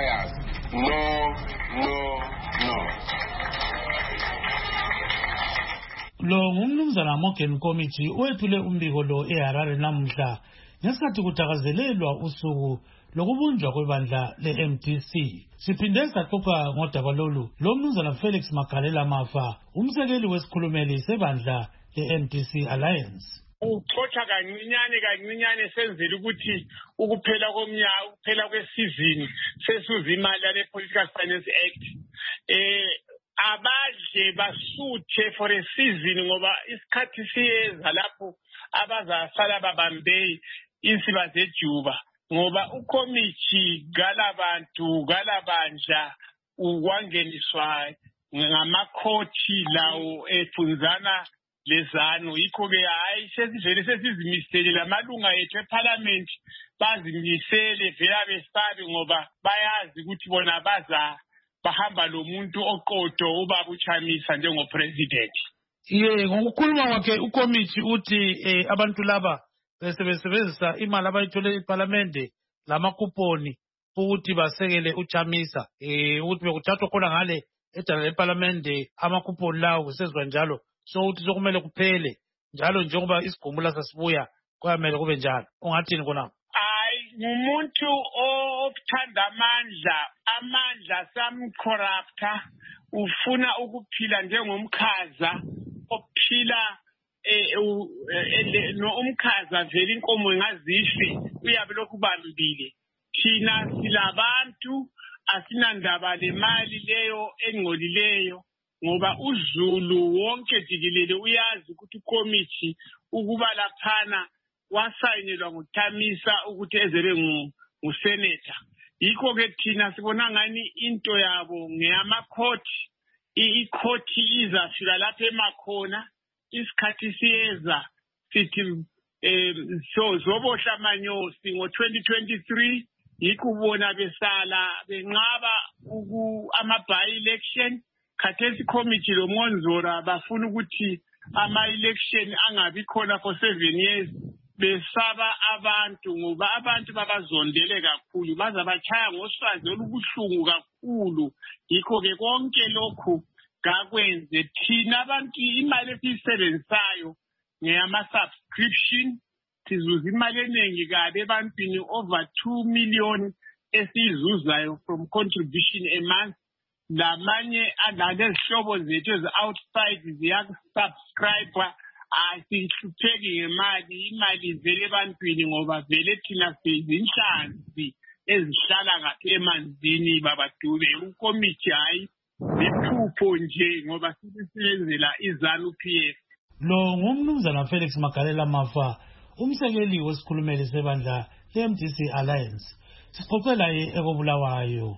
Speaker 17: Lo ngumnumzana Morgan Committee wethule umbiko lo eHarare namuhla ngesikhathi kuthakazelelwa usuku lokubunjwa kwebandla le-MDC. Siphinde saxoxa ngodaba lolu lo mnumzana Felix Magalela Mafa, umsekeli wesikhulumeli sebandla le-MDC Alliance.
Speaker 21: Uxoxa kancinyane senzela ukuthi ukuphela komnyaka, ukuphela kwesizini sesuza imali yale Political Finance Act abadle basuthe for a season ngoba isikhathi siyeza lapho abazasala babambe insiba zejuba ngoba ukomiti galabantu galabanja ukwangeniswa ngamakhothi lawo efunzana lezano yikho ke hayi sesivele sesizimisele lamalunga ethu eParliament bazimisele vela besabe ngoba bayazi ukuthi bona bahamba lo muntu oqodo ubaba uChamisa njengopresident.
Speaker 17: Ngokukhuluma kwakhe ukomiti uthi abantu laba besebenzisa imali abayithole eParliament lamakuponi ukuthi basekele uChamisa ukuthi bekuthathwa khona ngale edala leParliament amakuponi lawo kusezwe njalo so uthi sokumele kuphele njalo njengoba isigumula sasibuya kwamele kube njalo. Ungathini khona?
Speaker 21: Ngumuntu othanda amandla samcorrupta ufuna ukuphila njengomkhaza ophila no umkhaza vele inkomo ngazifi uyabe lokhu bambile. Thina silabantu asinandaba lemali leyo engcolileyo ngoba uZulu wonke jikelele uyazi ukuthi ukomiti ukuba laphana wasayinelwa nguChamisa ukuthi ezebe ngusenator. Yikho ke thina sibona ngani into yabo ngeyamakhothi, ikhothi izafika lapha emakhona isikhathi siyeza sithi zobohla amanyosi ngo-2023 yikho ubona besala benqaba ama-by election. Khathesi committee loMonzora bafuna ukuthi ama-election angabi khona for 7 years besaba abantu ngoba abantu babazondele kakhulu bazabachaya ngoswazi olubuhlungu kakhulu. Yikho ke konke lokhu gakwenze thina abantu imali esiyisebenzisayo ngeyama-subscription sizuza imali eningi kabi ebantwini over 2 million esiyizuzayo from contribution a month. Lamanye alezihlobo zethu ezi-outside ziya-subscribe asihlupheki ngemali, imali ivele ebantwini ngoba vele thina sizinhlanzi ezihlala ngapha emanzini babadube. Ukomiti hayi liphupho nje ngoba sisebenzela iZANU-PF.
Speaker 17: Lo ngumnumzana Felix Magalela Mafa, umsekeli wesikhulumeli sebandla le-MDC Alliance. Sixoxela ekobulawayo.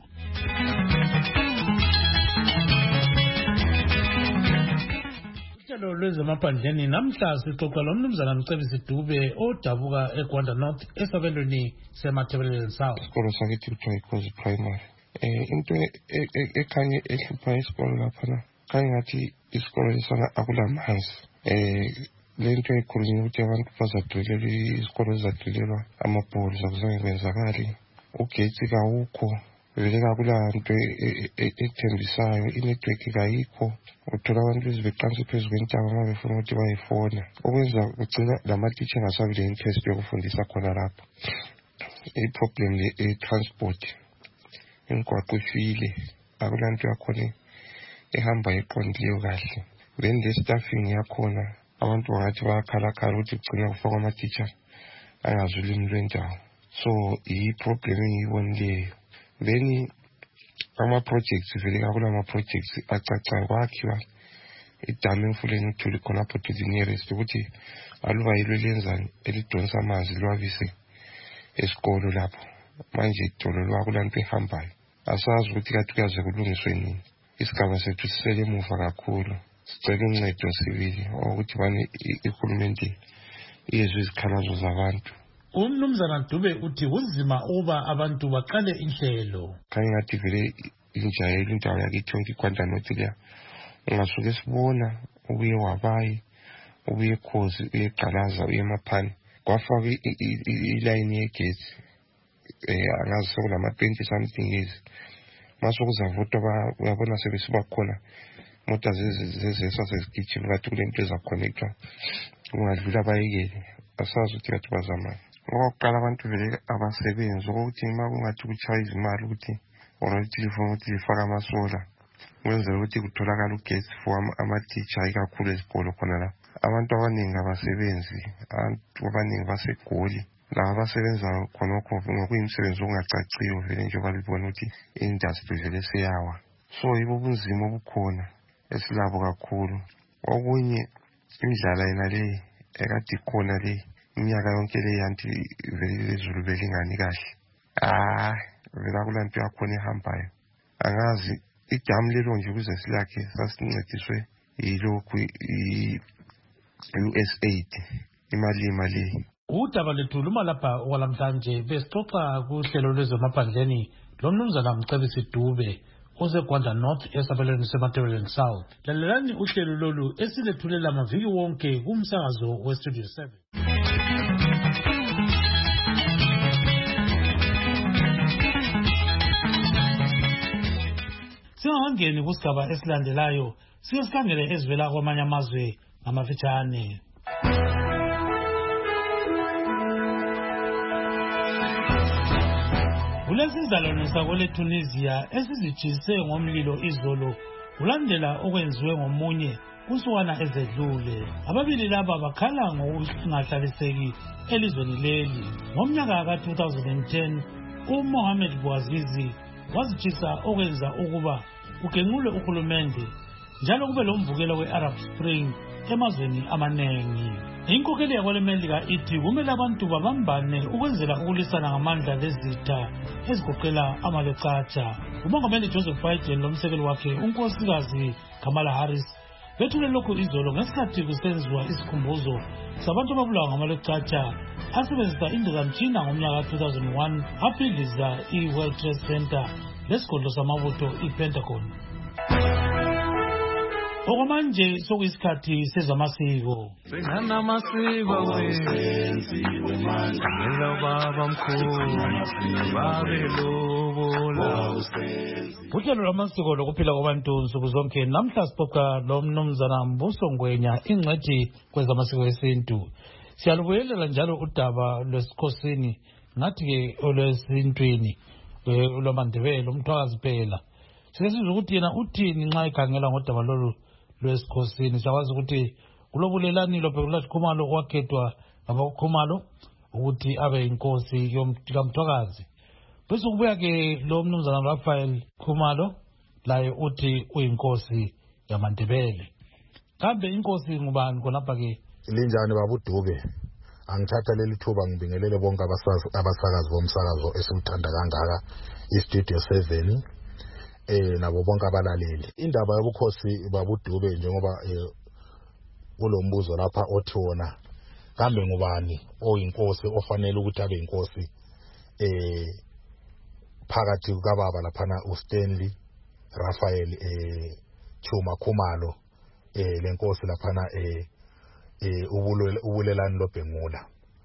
Speaker 17: Uhlelo lwezemaphandleni namhla sixoxa lo mnumzana Mcebisi Dube odabuka eGwanda North esabelweni seMathebeleni South.
Speaker 22: Isikolo sakithi kuthiwa iKhozi Primary. Into ekhanye ehlupha isikolo laphana khanye ngathi isikolo lesona akulamanzi. Le nto ekhulunywa ukuthi abantu bazadwelelwa izikolo zizadwelelwa amabholo zakuzange kwenzakali. Ugetsi kawukho vele kakula nto ethembisayo, inetwork kayikho. Uthola abantu bezibeqanisa phezu kwentaba uma befuna ukuthi bayefona okwenza kugcina lamatitsha engasabi le-interest yokufundisa khona lapho. I-problem le-transport, imigwaqo ifile, akula nto yakhona ehamba eqondileyo kahle. Then le-staffing yakhona abantu bangathi bayakhalakhala ukuthi kugcina kufakwa amatitsha angazi ulimi lwendawo. So i-problem engiyibonileyo. Then ama-projects vele kakula ama-projects acacayo kwakhiwa idamu emfuleni uthuli khonapho to the nearest ukuthi aluba yilo lenzani elidonsa amanzi lwabise esikolo lapho. Manje idolo lwakula nto ehambayo asazi ukuthi kathi kuyaze kulungiswe nini. Isigaba sethu sisele emuva kakhulu. Sicela uncedo sibili ukuthi bani ihulumende iyezwe izikhalazo zabantu
Speaker 17: Umnumzana Dube uthi uzima uba abantu baqale inhlelo.
Speaker 22: Kangathi vele injayelo indawo yakithi yonke ikwanda nothile ungasuke sibona ubuye wabayi ubuye Khosi uye Gqalaza uye Maphane kwafaka iline yegesi angazi sokulama 20 something years masokuzavotwa uyabona sebesiba khona mota zezeswa sezigijima kathi kulento ezakhonectwa ungadlula bayekele asazi ukuthi kathi bazamani ngokuqala abantu vele abasebenzi ukuthi uma kungathi kuchaya izimali ukuthi already lifuna ukuthi lifaka amasola kwenzela ukuthi kutholakala ugesi for ama-teacher ikakhulu ezikolo khona la abantu abaningi abasebenzi abantu abaningi basegoli laba abasebenzayo khonokho ngokuyimisebenzi okungacaciyo vele njengoba libona ukuthi i-industry vele seyawa so yibo ubunzima obukhona esilabo kakhulu okunye imidlala yena le ekade ikhona le iminyaka yonke le yanti vele lezulu belingani kahle vele akulanto yakhona ehambayo angazi idamu lelo nje ukuze silakhe sasincediswe yilokhu i-USAID imali
Speaker 17: udaba lethu luma lapha okwalamhlanje besixoxa kuhlelo lwezemaphandleni lomnumzana Mcebisi Dube oseGwanda North esabelweni seMatabeleland South. Lalelani uhlelo lolu esilethulela amaviki wonke kumsakazo weStudio 7. Singangeni kusigaba esilandelayo siyosikhangele ezivela kwamanye amazwe ngamafitshane. Kulesizalwane sakwele Tunisia esizijise ngomlilo izolo kulandela okwenziwe ngomunye kusukana ezedlule. Ababili laba bakhala ngokungahlaliseki elizweni leli. Ngomnyaka ka-2010 uMohamed Bouazizi wazijisa okwenza ukuba kugenqule uhulumende njalo kube lomvukelo we-Arab Spring emazweni amanengi. Inkokeli yakwele Melika ithi kumele abantu babambane ukwenzela ukulisana ngamandla lezitha ezigoqela amalecatsha. Umongameli Joseph Biden lomsekeli wakhe unkosikazi Kamala Harris bethule lokhu izolo ngesikhathi kusenziwa isikhumbuzo sabantu ababulawa ngamalecatsha asebenzisa indizamtshina ngomnyaka 2001 aphiliza i-World Trade Center lesigodlo samabutho i-Pentagon. Okwamanje sokuyisikhathi sezamasiko.
Speaker 1: Singanamasiko wenziwe manje ngelo baba mkhulu babelobola.
Speaker 17: Uhlelo lwamasiko lokuphila kwabantu nsuku zonke namhla siphoqa lo mnumzana Mbuso Ngwenya ingcwethi kwezamasiko esintu. Siyalubuyelela njalo udaba lwesikhosini ngathi-ke olwesintwini lwamaNdebele umthwakazi phela. Sesizwe ukuthi yena uthini nxa ekhangela ngodaba lolu lwesikhosini. Siyawazi ukuthi kulobulelani loPhekulathi Khumalo owakhethwa ngabaKhumalo ukuthi abe inkosi kaMthwakazi. Bese kubuya-ke lo mnumzana Raphael Khumalo laye uthi uyinkosi yamaNdebele. Kambe inkosi ngubani khonapha-ke?
Speaker 3: Linjani babuDube? Angithatha leli thuba ngibingelele bonke abasakazi bomsakazo esimthanda kangaka iStudio 7 nabo bonke abalaleli. Indaba yobukhosi babuDube njengoba kulombuzo lapha othi wona kambe ngubani oyinkosi ofanele ukuthi abe inkosi phakathi kukaBaba laphana uStanley Raphael Chuma Khumalo lenkosi laphana ubulelani loBhengula.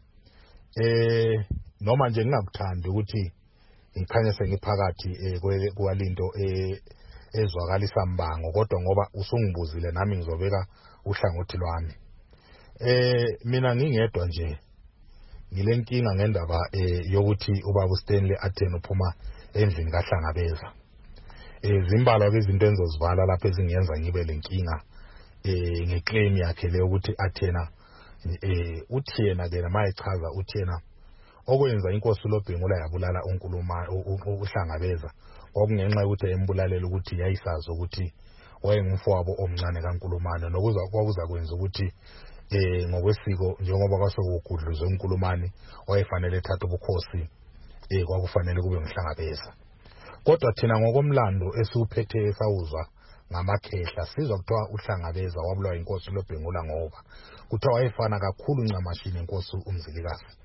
Speaker 3: Noma nje ngingakuthandi ukuthi ngikhanye sengiphakathi kwalinto ezwakalisa mbango kodwa ngoba usungibuzile nami ngizobeka uhlangothi lwami. Mina ngingedwa nje ngilenkinga ngendaba yokuthi ubaba uStanley athena uphuma endlini kaHlangabeza. Zimbalwa ke izinto enzozivala lapha ezingenza ngibe lenkinga ngeclaim yakhe le ukuthi athena uthena ke namayichaza uthena okwenza inkosi loBhengula yabulala uHlangabeza okungenxa ukuthi embulalela ukuthi yayisazi ukuthi wayengumfowabo omncane kaNkulumane nokuza kwenza ukuthi ngokwesiko njengoba kwasokugudluzwe uNkulumane wayefanele ethatha ubukhosi kwakufanele kube nguHlangabeza. Kodwa thina ngokomlando esiuphethe esawuzwa ngamakhehla sizwa kuthiwa uHlangabeza wabulawa inkosi loBhengula ngoba kuthiwa wayefana kakhulu ncamashi nenkosi uMzilikazi.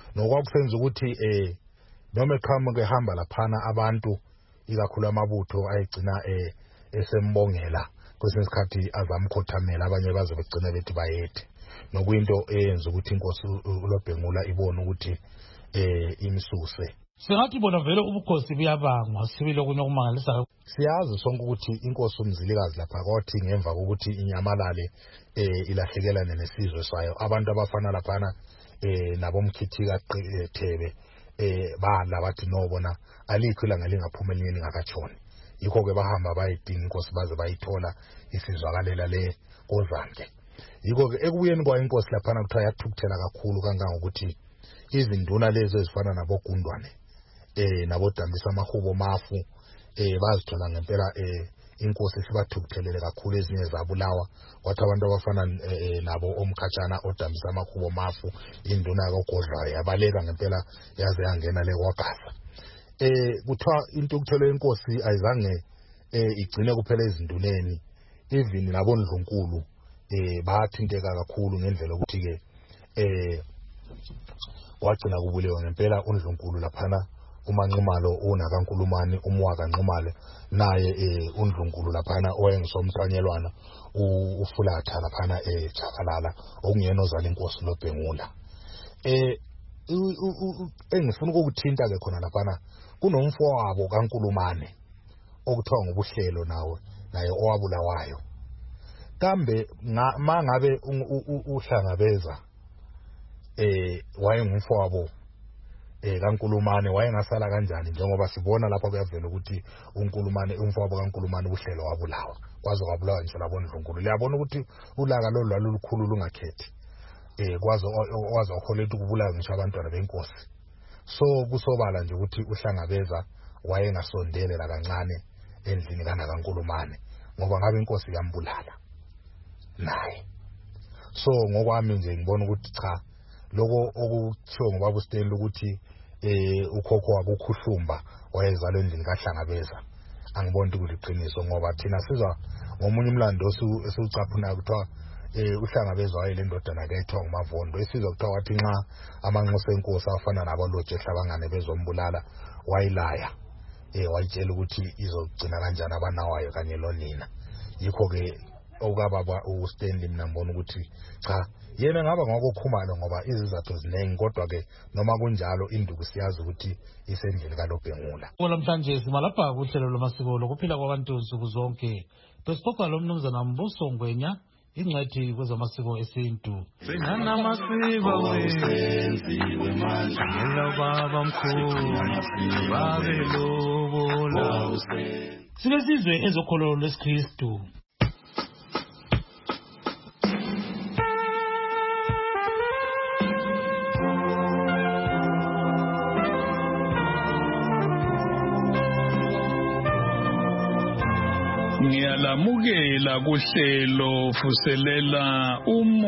Speaker 3: nokwakusenza ukuthi noma eqhamuke hamba laphana abantu ikakhulu amabutho ayigcina esembongela kwesinye isikhathi azamkhothamela abanye baze begcina bethi bayethe nokuyinto eyenza ukuthi inkosi uLobhengula ibone ukuthi imsuse.
Speaker 17: Singathi bona vele ubukhosi buyabangwa sibile kunye okumangalisayo.
Speaker 3: Siyazi sonke ukuthi inkosi uMzilikazi lapha kwathi ngemva kokuthi inyamalale ilahlekelane nesizwe sayo abantu abafana laphana nabomkhithika Thebe bala bathi no bona alikho ilanga lingaphumeli ngakatshoni. Yikho ke bahamba bayidinga inkosi baze bayithola isizwakalela le koZange. Yikho ke ekubuyeni kwa inkosi laphana kuthiwa yathukuthela kakhulu kangangokuthi izinduna lezo ezifana nabogundwane nabodambisa amahubo mafu bazithola ngempela inkosi sibathukuthelele kakhulu ezinye zabulawa kwathi abantu abafana nabo omkhatshana odambisa amahubo mafu induna kaGodlayo yabaleka ngempela yaze yangena le kwaGasa. Kuthiwa intukuthelo yenkosi ayizange igcine kuphela ezinduneni even nabondlunkulu bathinteka kakhulu ngendlela ukuthi ke wagcina kubulewe ngempela uNdlunkulu laphana uManxumalo uNakaNkulumane umwaka Nxumalo naye uNdlunkulu laphana owayengisomthanyelwana uFulatha laphana Jabalala okungena ozala inkosi uLobhengula. Engifuna ukuthinta ke khona laphana kunomfowabo kaNkulumane okuthiwa ngobuhlelo naye owabulawayo. Kambe mangabe uhlangabeza wayengumfowabo kaNkulumane wayengasala kanjani njengoba sibona lapha kuyavela ukuthi uNkulumane umfowabo kaNkulumane ubuhlelo wabulawa kwaze kwabulawa nje labondlunkulu. Liyabona ukuthi ulaka lolukhulu lungakhethi kwaze waze waholetha ukubulawa ngisho abantwana benkosi. So kusobala nje ukuthi uhlangabeza wayengasondele kancane endlini kaNkulumane ngoba ngabe inkosi yambulala naye. So ngokwami nje ngibona ukuthi cha lokho okuthiwa ngobaba uSteli ukuthi ukhokho wabo uKhuhlumba wayezalwe endlini kaHlangabeza angiboni ukuthi kuliqiniso ngoba thina sizwa ngomunye umlando esiucaphuna kuthiwa uHlangabeza wayelendodana yakhe nguMavondo esizwa kuthiwa wathi nxa amanxusa enkosi afana nabaloje ehlabangane bezombulala wayilaya wayitshela ukuthi izogcina kanjani abanawayo kanye lonina. Yikho ke okababa uSteli mina ngibona ukuthi cha yena ngaba ngokukhumalo ngoba izizathu ziningi kodwa ke noma kunjalo induku siyazi ukuthi isendlini kaLobhengula.
Speaker 17: Namhlanje simalapha kuhlelo lwamasiko lokuphila kwabantu nsuku zonke. Besixoxa lo mnumzana Mbuso Ngwenya ingcwethi kwezamasiko esintu.
Speaker 1: Singana amasiko wenziwe manje ngelo baba mkhulu babe lobola.
Speaker 17: Silesizwe ezokhololo lesiKristu.
Speaker 5: Ngiyalamukela kuhlelo fuselela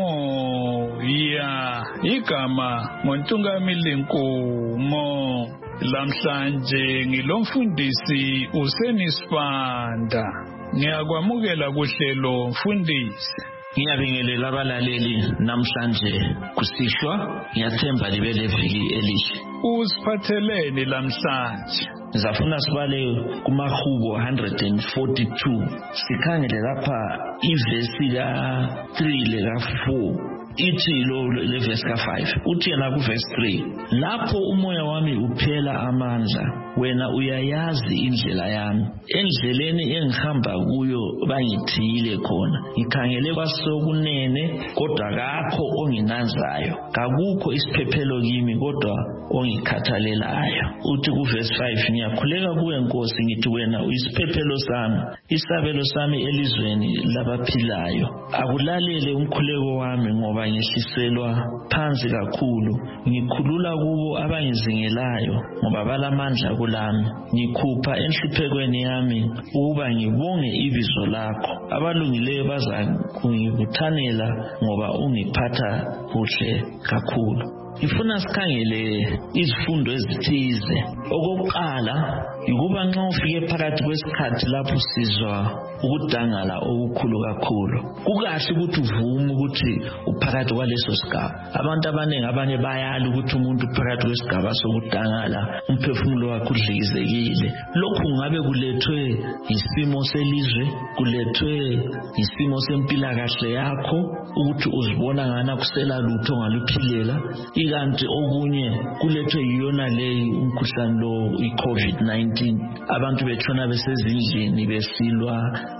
Speaker 5: umoya igama ngoNtungamili Nkumo. Lamhlanje ngilomfundisi uSenisibanda. Ngiyakwamukela kuhlelo mfundisi.
Speaker 6: Ngiyabingelela abalaleli namhlanje kusihlwa ngiyathemba libe leviki elihle.
Speaker 5: Usiphatheleni lamhlanje?
Speaker 6: Ngizafuna sibale kumahubo 142 sikhangele lapha ivesi ka3 leka4 ithi lo levesi ka5 uthi yena kuvesi 3 lapho umoya wami uphela amandla wena uyayazi indlela yami endleleni engihamba kuyo bangithile khona ngikhangele kwasokunene kodwa akakho onginanzayo kakukho isiphephelo kimi kodwa ongikhathalelayo. Uthi kuvesi 5 ngiyakhuleka kuwe Nkosi ngithi wena uyisiphephelo sami isabelo sami elizweni labaphilayo. Akulalele umkhuleko wami ngoba ngihliselwa phansi kakhulu ngikhulula kubo abangizingelayo ngoba balamandla kulami. Ngikhupha enhliphekweni yami ukuba ngibonge ibizo lakho. Abalungileyo baza kungibuthanela ngoba ungiphatha kuhle kakhulu. ngifuna sikhangele izifundo ezithize. Okokuqala ukuba nxa ufike phakathi kwesikhathi lapho sizwa ukudangala okukhulu kakhulu, kukahle ukuthi uvume ukuthi uphakathi kwaleso sigaba. Abantu abaningi abanye bayala ukuthi umuntu phakathi kwesigaba sokudangala umphefumulo wakhe udlikizekile. Lokhu ngabe kulethwe isimo selizwe, kulethwe isimo sempilakahle yakho, ukuthi uzibona ngana kusela lutho ngaluphilela, ikanti okunye kulethwe yiyona leyi umkhuhlane lo i-COVID-19. Abantu betshona besezindlini besilwa,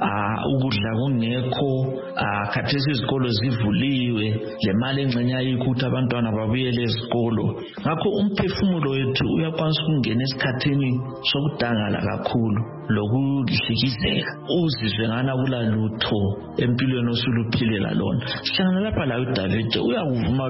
Speaker 6: ukudla kungekho, khathesi izikolo zivuliwe, le mali engxenye ayikho ukuthi abantwana babuyele ezikolo. Ngakho umphefumulo wethu uyakwanisa ukungena esikhathini sokudangala kakhulu lokudlikizeka, uzizwe ngana kulalutho empilweni osuluphilela lona. Sihlangana lapha la uDavid uyakuvuma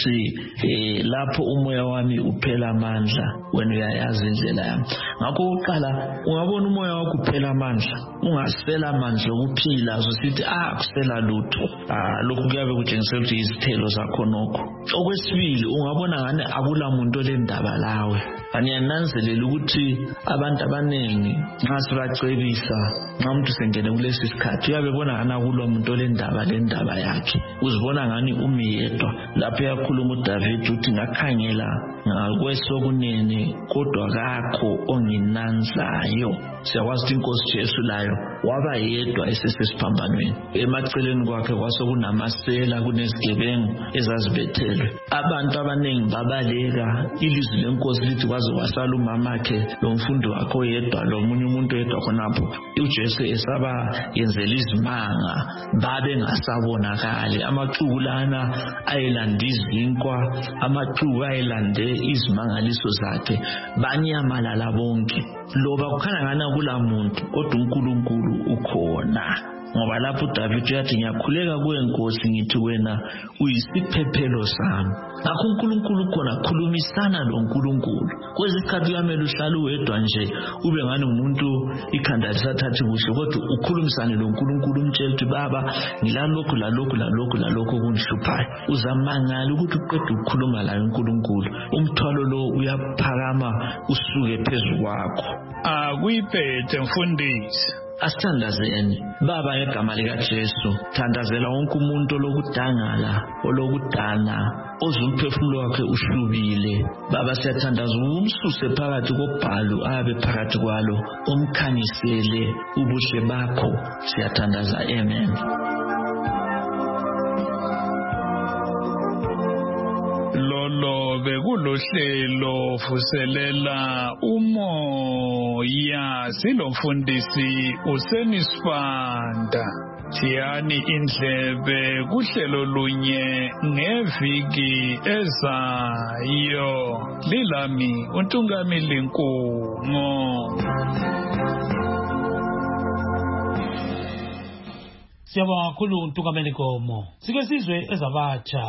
Speaker 6: lokuthi lapho umoya wami uphela amandla wena uyayazi indlela yami. Ngakho uqala ungabona umoya wakho uphela amandla, ungasela amandla okuphila usithi kusela lutho, lokhu kuyabe kutshengisela ukuthi izithelo zakho nokho. Okwesibili ungabona ngane akula muntu olendaba lawe. Angiyananzelela ukuthi abantu abanengi nxa sibacebisa, nxa umuntu sengene kulesi sikhathi uyabebona ngana kulo muntu olendaba yakhe, uzibona ngani umiyedwa. Lapho yakhuluma uDavid uthi ngakhangela ngakwesokunene kodwa kakho onginanzayo. Siyakwazi ukuthi inkosi Jesu layo waba yedwa esesesiphambanweni. Emaceleni kwakhe kwasokunamasela, kunezigebengu ezazibethelwe. Abantu abaningi babaleka, ilizwi lenkosi lithi kwaze wasala umamakhe lomfundi wakhe oyedwa lomunye umuntu oyedwa khonapho. uJesu esaba yenzela izimanga babe ngasabonakali. Amaxuku lana ayelanda izinkwa, amaxuku ayelande izimangaliso zakhe, banyamalala bonke. Loba kukhanya ngana kula muntu kodwa uNkulunkulu ukhona. Ngoba lapho uDavid uyathi ngiyakhuleka kuwe Nkosi, ngithi wena uyisiphephelo sami. Ngakho uNkulunkulu khona, khulumisana loNkulunkulu. Kwesikhathi uyamele uhlala uwedwa nje ube ngani umuntu ikhanda lisathathi kuhle, kodwa ukhulumisane loNkulunkulu umtshela ukuthi Baba ngilalokhu lalokhu kundihluphayo. Uzamangala ukuthi uqede ukukhuluma layo uNkulunkulu, umthwalo lo uyaphakama usuke phezulu kwakho.
Speaker 5: Akuyiphethe mfundisi.
Speaker 6: Asithandazeni Baba ngegama likaJesu, thandazela wonke umuntu olokudangala, olokudana, ozumphefumulo wakhe uhlubile. Baba siyathandaza umsuse phakathi kobhalu abe phakathi kwalo, umkhanyisele ubuhle bakho. Siyathandaza, amen.
Speaker 5: Lolo bekulohlelo vuselela umoya, silomfundisi uSenisfanda. Thiyani indlebe kuhlelo lunye ngeviki ezayo. Lilami uNtungamili Nkungo.
Speaker 17: Siyabonga kakhulu uNtungameli Nkomo. Sike sizwe ezabatsha.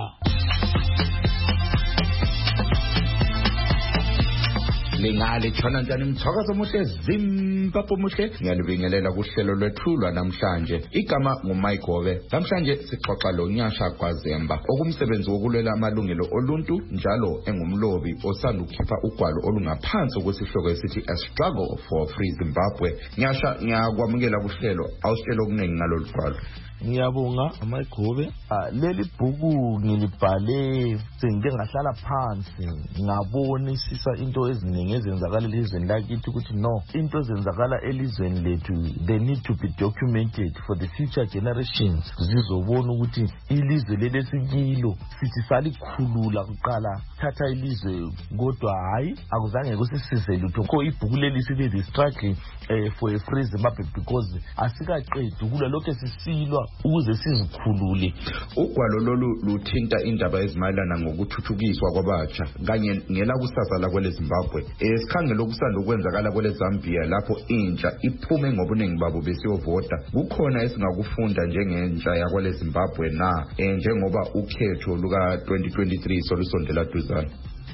Speaker 7: Lingale tshona njani mthakazo omuhle Zimbabwe muhle, ngiyalibingelela kuhlelo lwethu lwanamhlanje. Igama nguMike Gove. Namhlanje sixoxa lo Nyasha KwaZemba okumsebenzi wokulwela amalungelo oluntu, njalo engumlobi osanda ukukhipha ugwalo olungaphansi kwesihloko esithi A Struggle for Free Zimbabwe. Nyasha, ngiyakwamukela kuhlelo, awusitshela okuningi ngalolu gwalo.
Speaker 12: Ngiyabonga amaGobe. Leli bhuku ngilibhale sengike ngahlala phansi ngabonisisa into eziningi ezenzakala elizweni lakithi ukuthi no, into ezenzakala elizweni lethu they need to be documented for the future generations. Zizobona ukuthi ilizwe lesikilo sithi salikhulula kuqala thatha ilizwe kodwa hayi akuzange kusisize lutho. Ko ibhuku leli sithi the struggle for a free Zimbabwe because asikaqedi ukula lokho sisilwa ukuze sizikhulule.
Speaker 7: Ugwalo lolu luthinta indaba ezimayelana ngokuthuthukiswa kwabatsha kanye ngela kusasa la kwele Zimbabwe. Sikhangela okusanda ukwenzakala kwele Zambia lapho intsha iphume ngobuningi babo besiyovota. Kukhona esingakufunda njengentsha yakwele Zimbabwe na njengoba ukhetho luka 2023 solusondela duzane.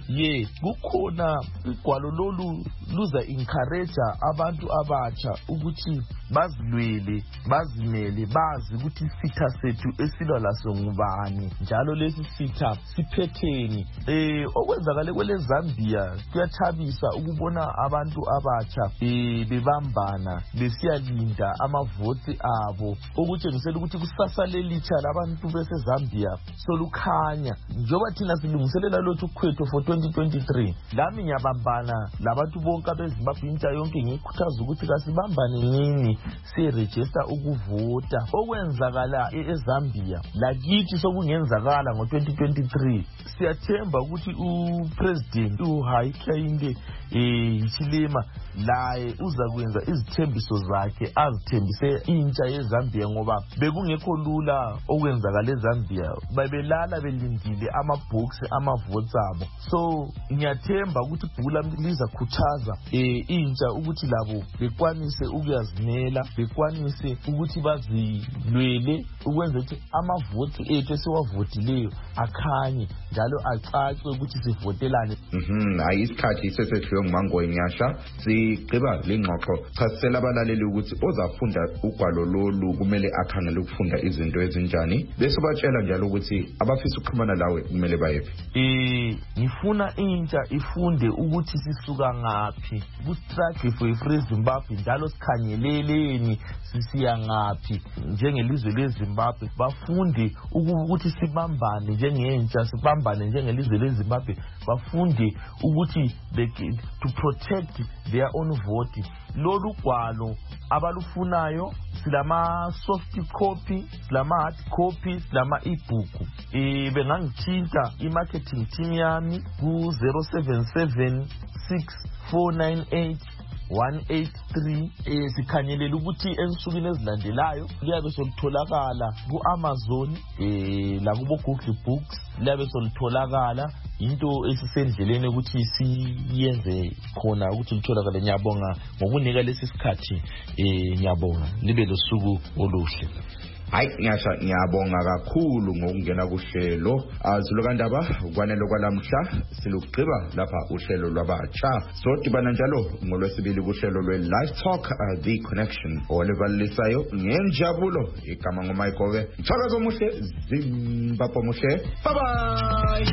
Speaker 8: kukhona igwalo lolu luza encourage abantu abatsha ukuthi bazilwele, bazimele, bazi ukuthi isitha sethu esilwa laso ngubani, njalo lesi sitha siphetheni. Okwenzakale kwele Zambia kuyathabisa ukubona abantu abatsha bebambana besiyalinda amavoti abo, okutshengisela ukuthi kusasa lelitsha labantu bese Zambia solukhanya. Njoba thina silungiselela lothu kwethu for 2023, lami ngiyabambana labantu bonke abeZimbabwe intsha yonke ngikhuthaza ukuthi kasibambane nini siregister ukuvota. Okwenzakala eZambia lakithi sokungenzakala ngo-2023. Siyathemba ukuthi uPresident uHakainde Hichilema laye uzakwenza izithembiso zakhe azithembise intsha yeZambia, ngoba bekungekho lula okwenzakala eZambia, babelala belindile amabooks amavotes abo. So ngiyathemba ukuthi ibhula lizakhuthaza intsha ukuthi labo bekwanise ukuyazimela, bekwanise ukuthi bazilwele ukwenza ukuthi amavoti ethu esiwavotileyo akhanye njalo acace ukuthi sivotelane.
Speaker 7: Hayi isikhathi sesedliwe nguMangoyi Nyasha. Sigqiba lengxoxo, chasisela abalaleli ukuthi ozafunda ugwalo lolu kumele akhangele ukufunda izinto ezinjani, bese batshela njalo ukuthi abafisa ukuxhumana lawe kumele bayephi.
Speaker 8: Ngifuna intsha ifunde ukuthi sisuka ngaphi ku-struggle for a free Zimbabwe, njalo sikhangeleleni sisiya ngaphi njengelizwe leZimbabwe. Bafunde ukuthi sibambane njengentsha, sibambane njengelizwe leZimbabwe. Bafunde ukuthi to protect their own vote. Lolu gwalo abalufunayo silama soft copy, silama hard copy, silama ebook. Bengangithinta i-marketing team yami ku 0776498183. Sikhanyelela ukuthi ensukwini ezilandelayo liyabe solutholakala ku-Amazon lakubo Google Books, liyabe solutholakala. Into esisendleleni ukuthi siyenze khona ukuthi litholakale. Ngiyabonga ngokunika lesi sikhathi, ngiyabonga libe losuku oluhle.
Speaker 7: Hayi Nyasha, ngiyabonga kakhulu ngokungena kuhlelo azulokandaba kwanelo kwalamhla. Silugqiba lapha uhlelo lwabatsha, sodibana njalo ngolwesibili kuhlelo lwe-Live Talk, The Connection olivalisayo ngenjabulo. Igama nguMaikove. Mthakazo omuhle, Zimbabwe muhle. Bye bye.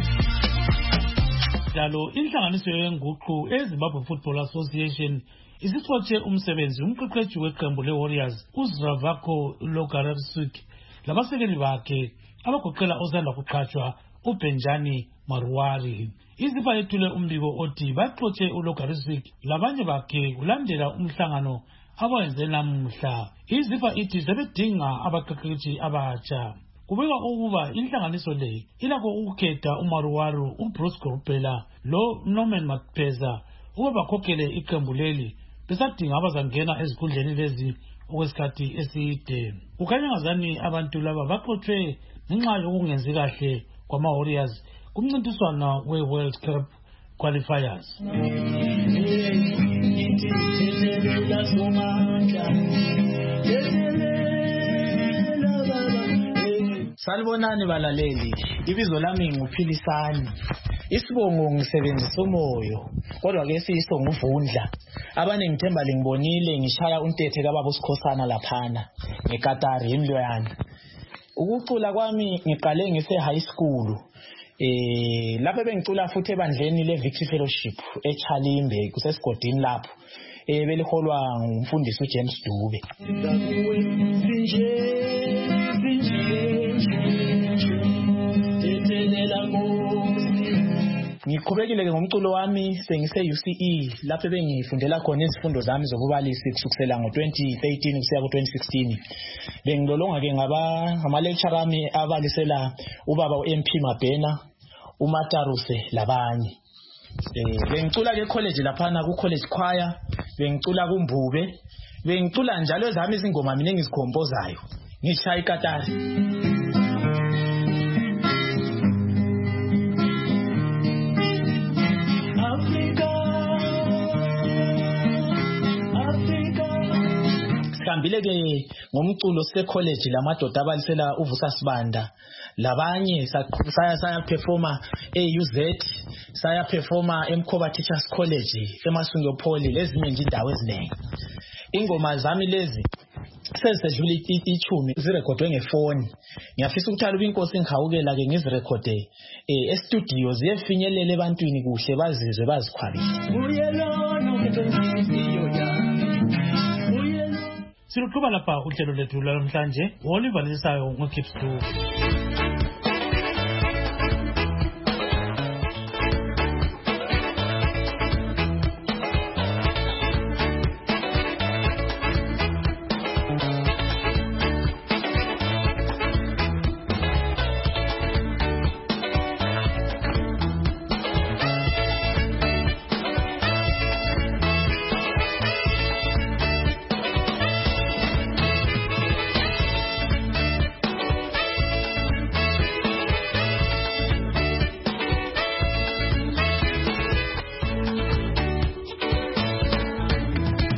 Speaker 17: Njalo inhlanganiso yenguqu eZimbabwe Football Association isixotshe umsebenzi umqeqeshi weqembu leWarriors uZravako Logarevic labasekeli bakhe abagoqela osanda kuqhatshwa uBenjani Maruwari. Izifa yethule umbiko othi baxotshe uLogarevic labanye bakhe kulandela umhlangano abawenze namuhla. Izifa ithi sebedinga abaqeqeshi abatsha. Kubeka ukuba inhlanganiso le ilakho ukukhetha uMaruwaru, uBruce Gorubela lo Norman Mapeza ukuba bakhokhele iqembu leli, besadinga abazangena ezikhundleni lezi okwesikhathi eside. Kukhanyangazani abantu laba baxotshe ngenxa yokungenzi kahle kwama-Warriors kumncintiswano we-World Cup qualifiers.
Speaker 9: Salibonani balaleli, ibizo lami nguphilisani. Isibongo ngisebenzisa umoyo, kodwa ke siyiso nguvundla. Abane ngithemba lingibonile ngishaya untethe kababa uSikhosana laphana ngeKatari eMloyana. Ukucula kwami ngiqale ngise high school. Lapho bengicula futhi ebandleni leVictory Fellowship eChalimbe kusesigodini lapho. Beliholwa ngumfundisi uJames Dube. Ngiqhubekile ngomculo wami sengise UCE lapho bengifundela khona izifundo zami zokubalisa kusukela ngo2013 kusiya ku2016. Bengilolonga ke ngama lecturer ami abalisela ubaba uMP Mabhena, uMataruse labanye. Bengicula ke college laphana ku college choir, bengicula kuMbube, bengicula njalo ezami izingoma mina engizikhompozayo. Ngishaya iKatari. Sihambile ke ngomculo secollege lamadoda abalisela uVusa Sibanda labanye saya performa eUZ saya performa eMkhoba Teachers College eMasungo Poly lezinye nje indawo eziningi. Ingoma zami lezi sesedlula ichumi zirekhodwe ngefoni. Ngiyafisa ukuthala ubinkosi ngihawukela ke ngizirekhode e-studio ziyefinyelela ebantwini kuhle bazizwe bazikhwabile.
Speaker 17: Siluqhuba lapha uhlelo lethu namhlanje. Oliver Lisayo ngoKipstu.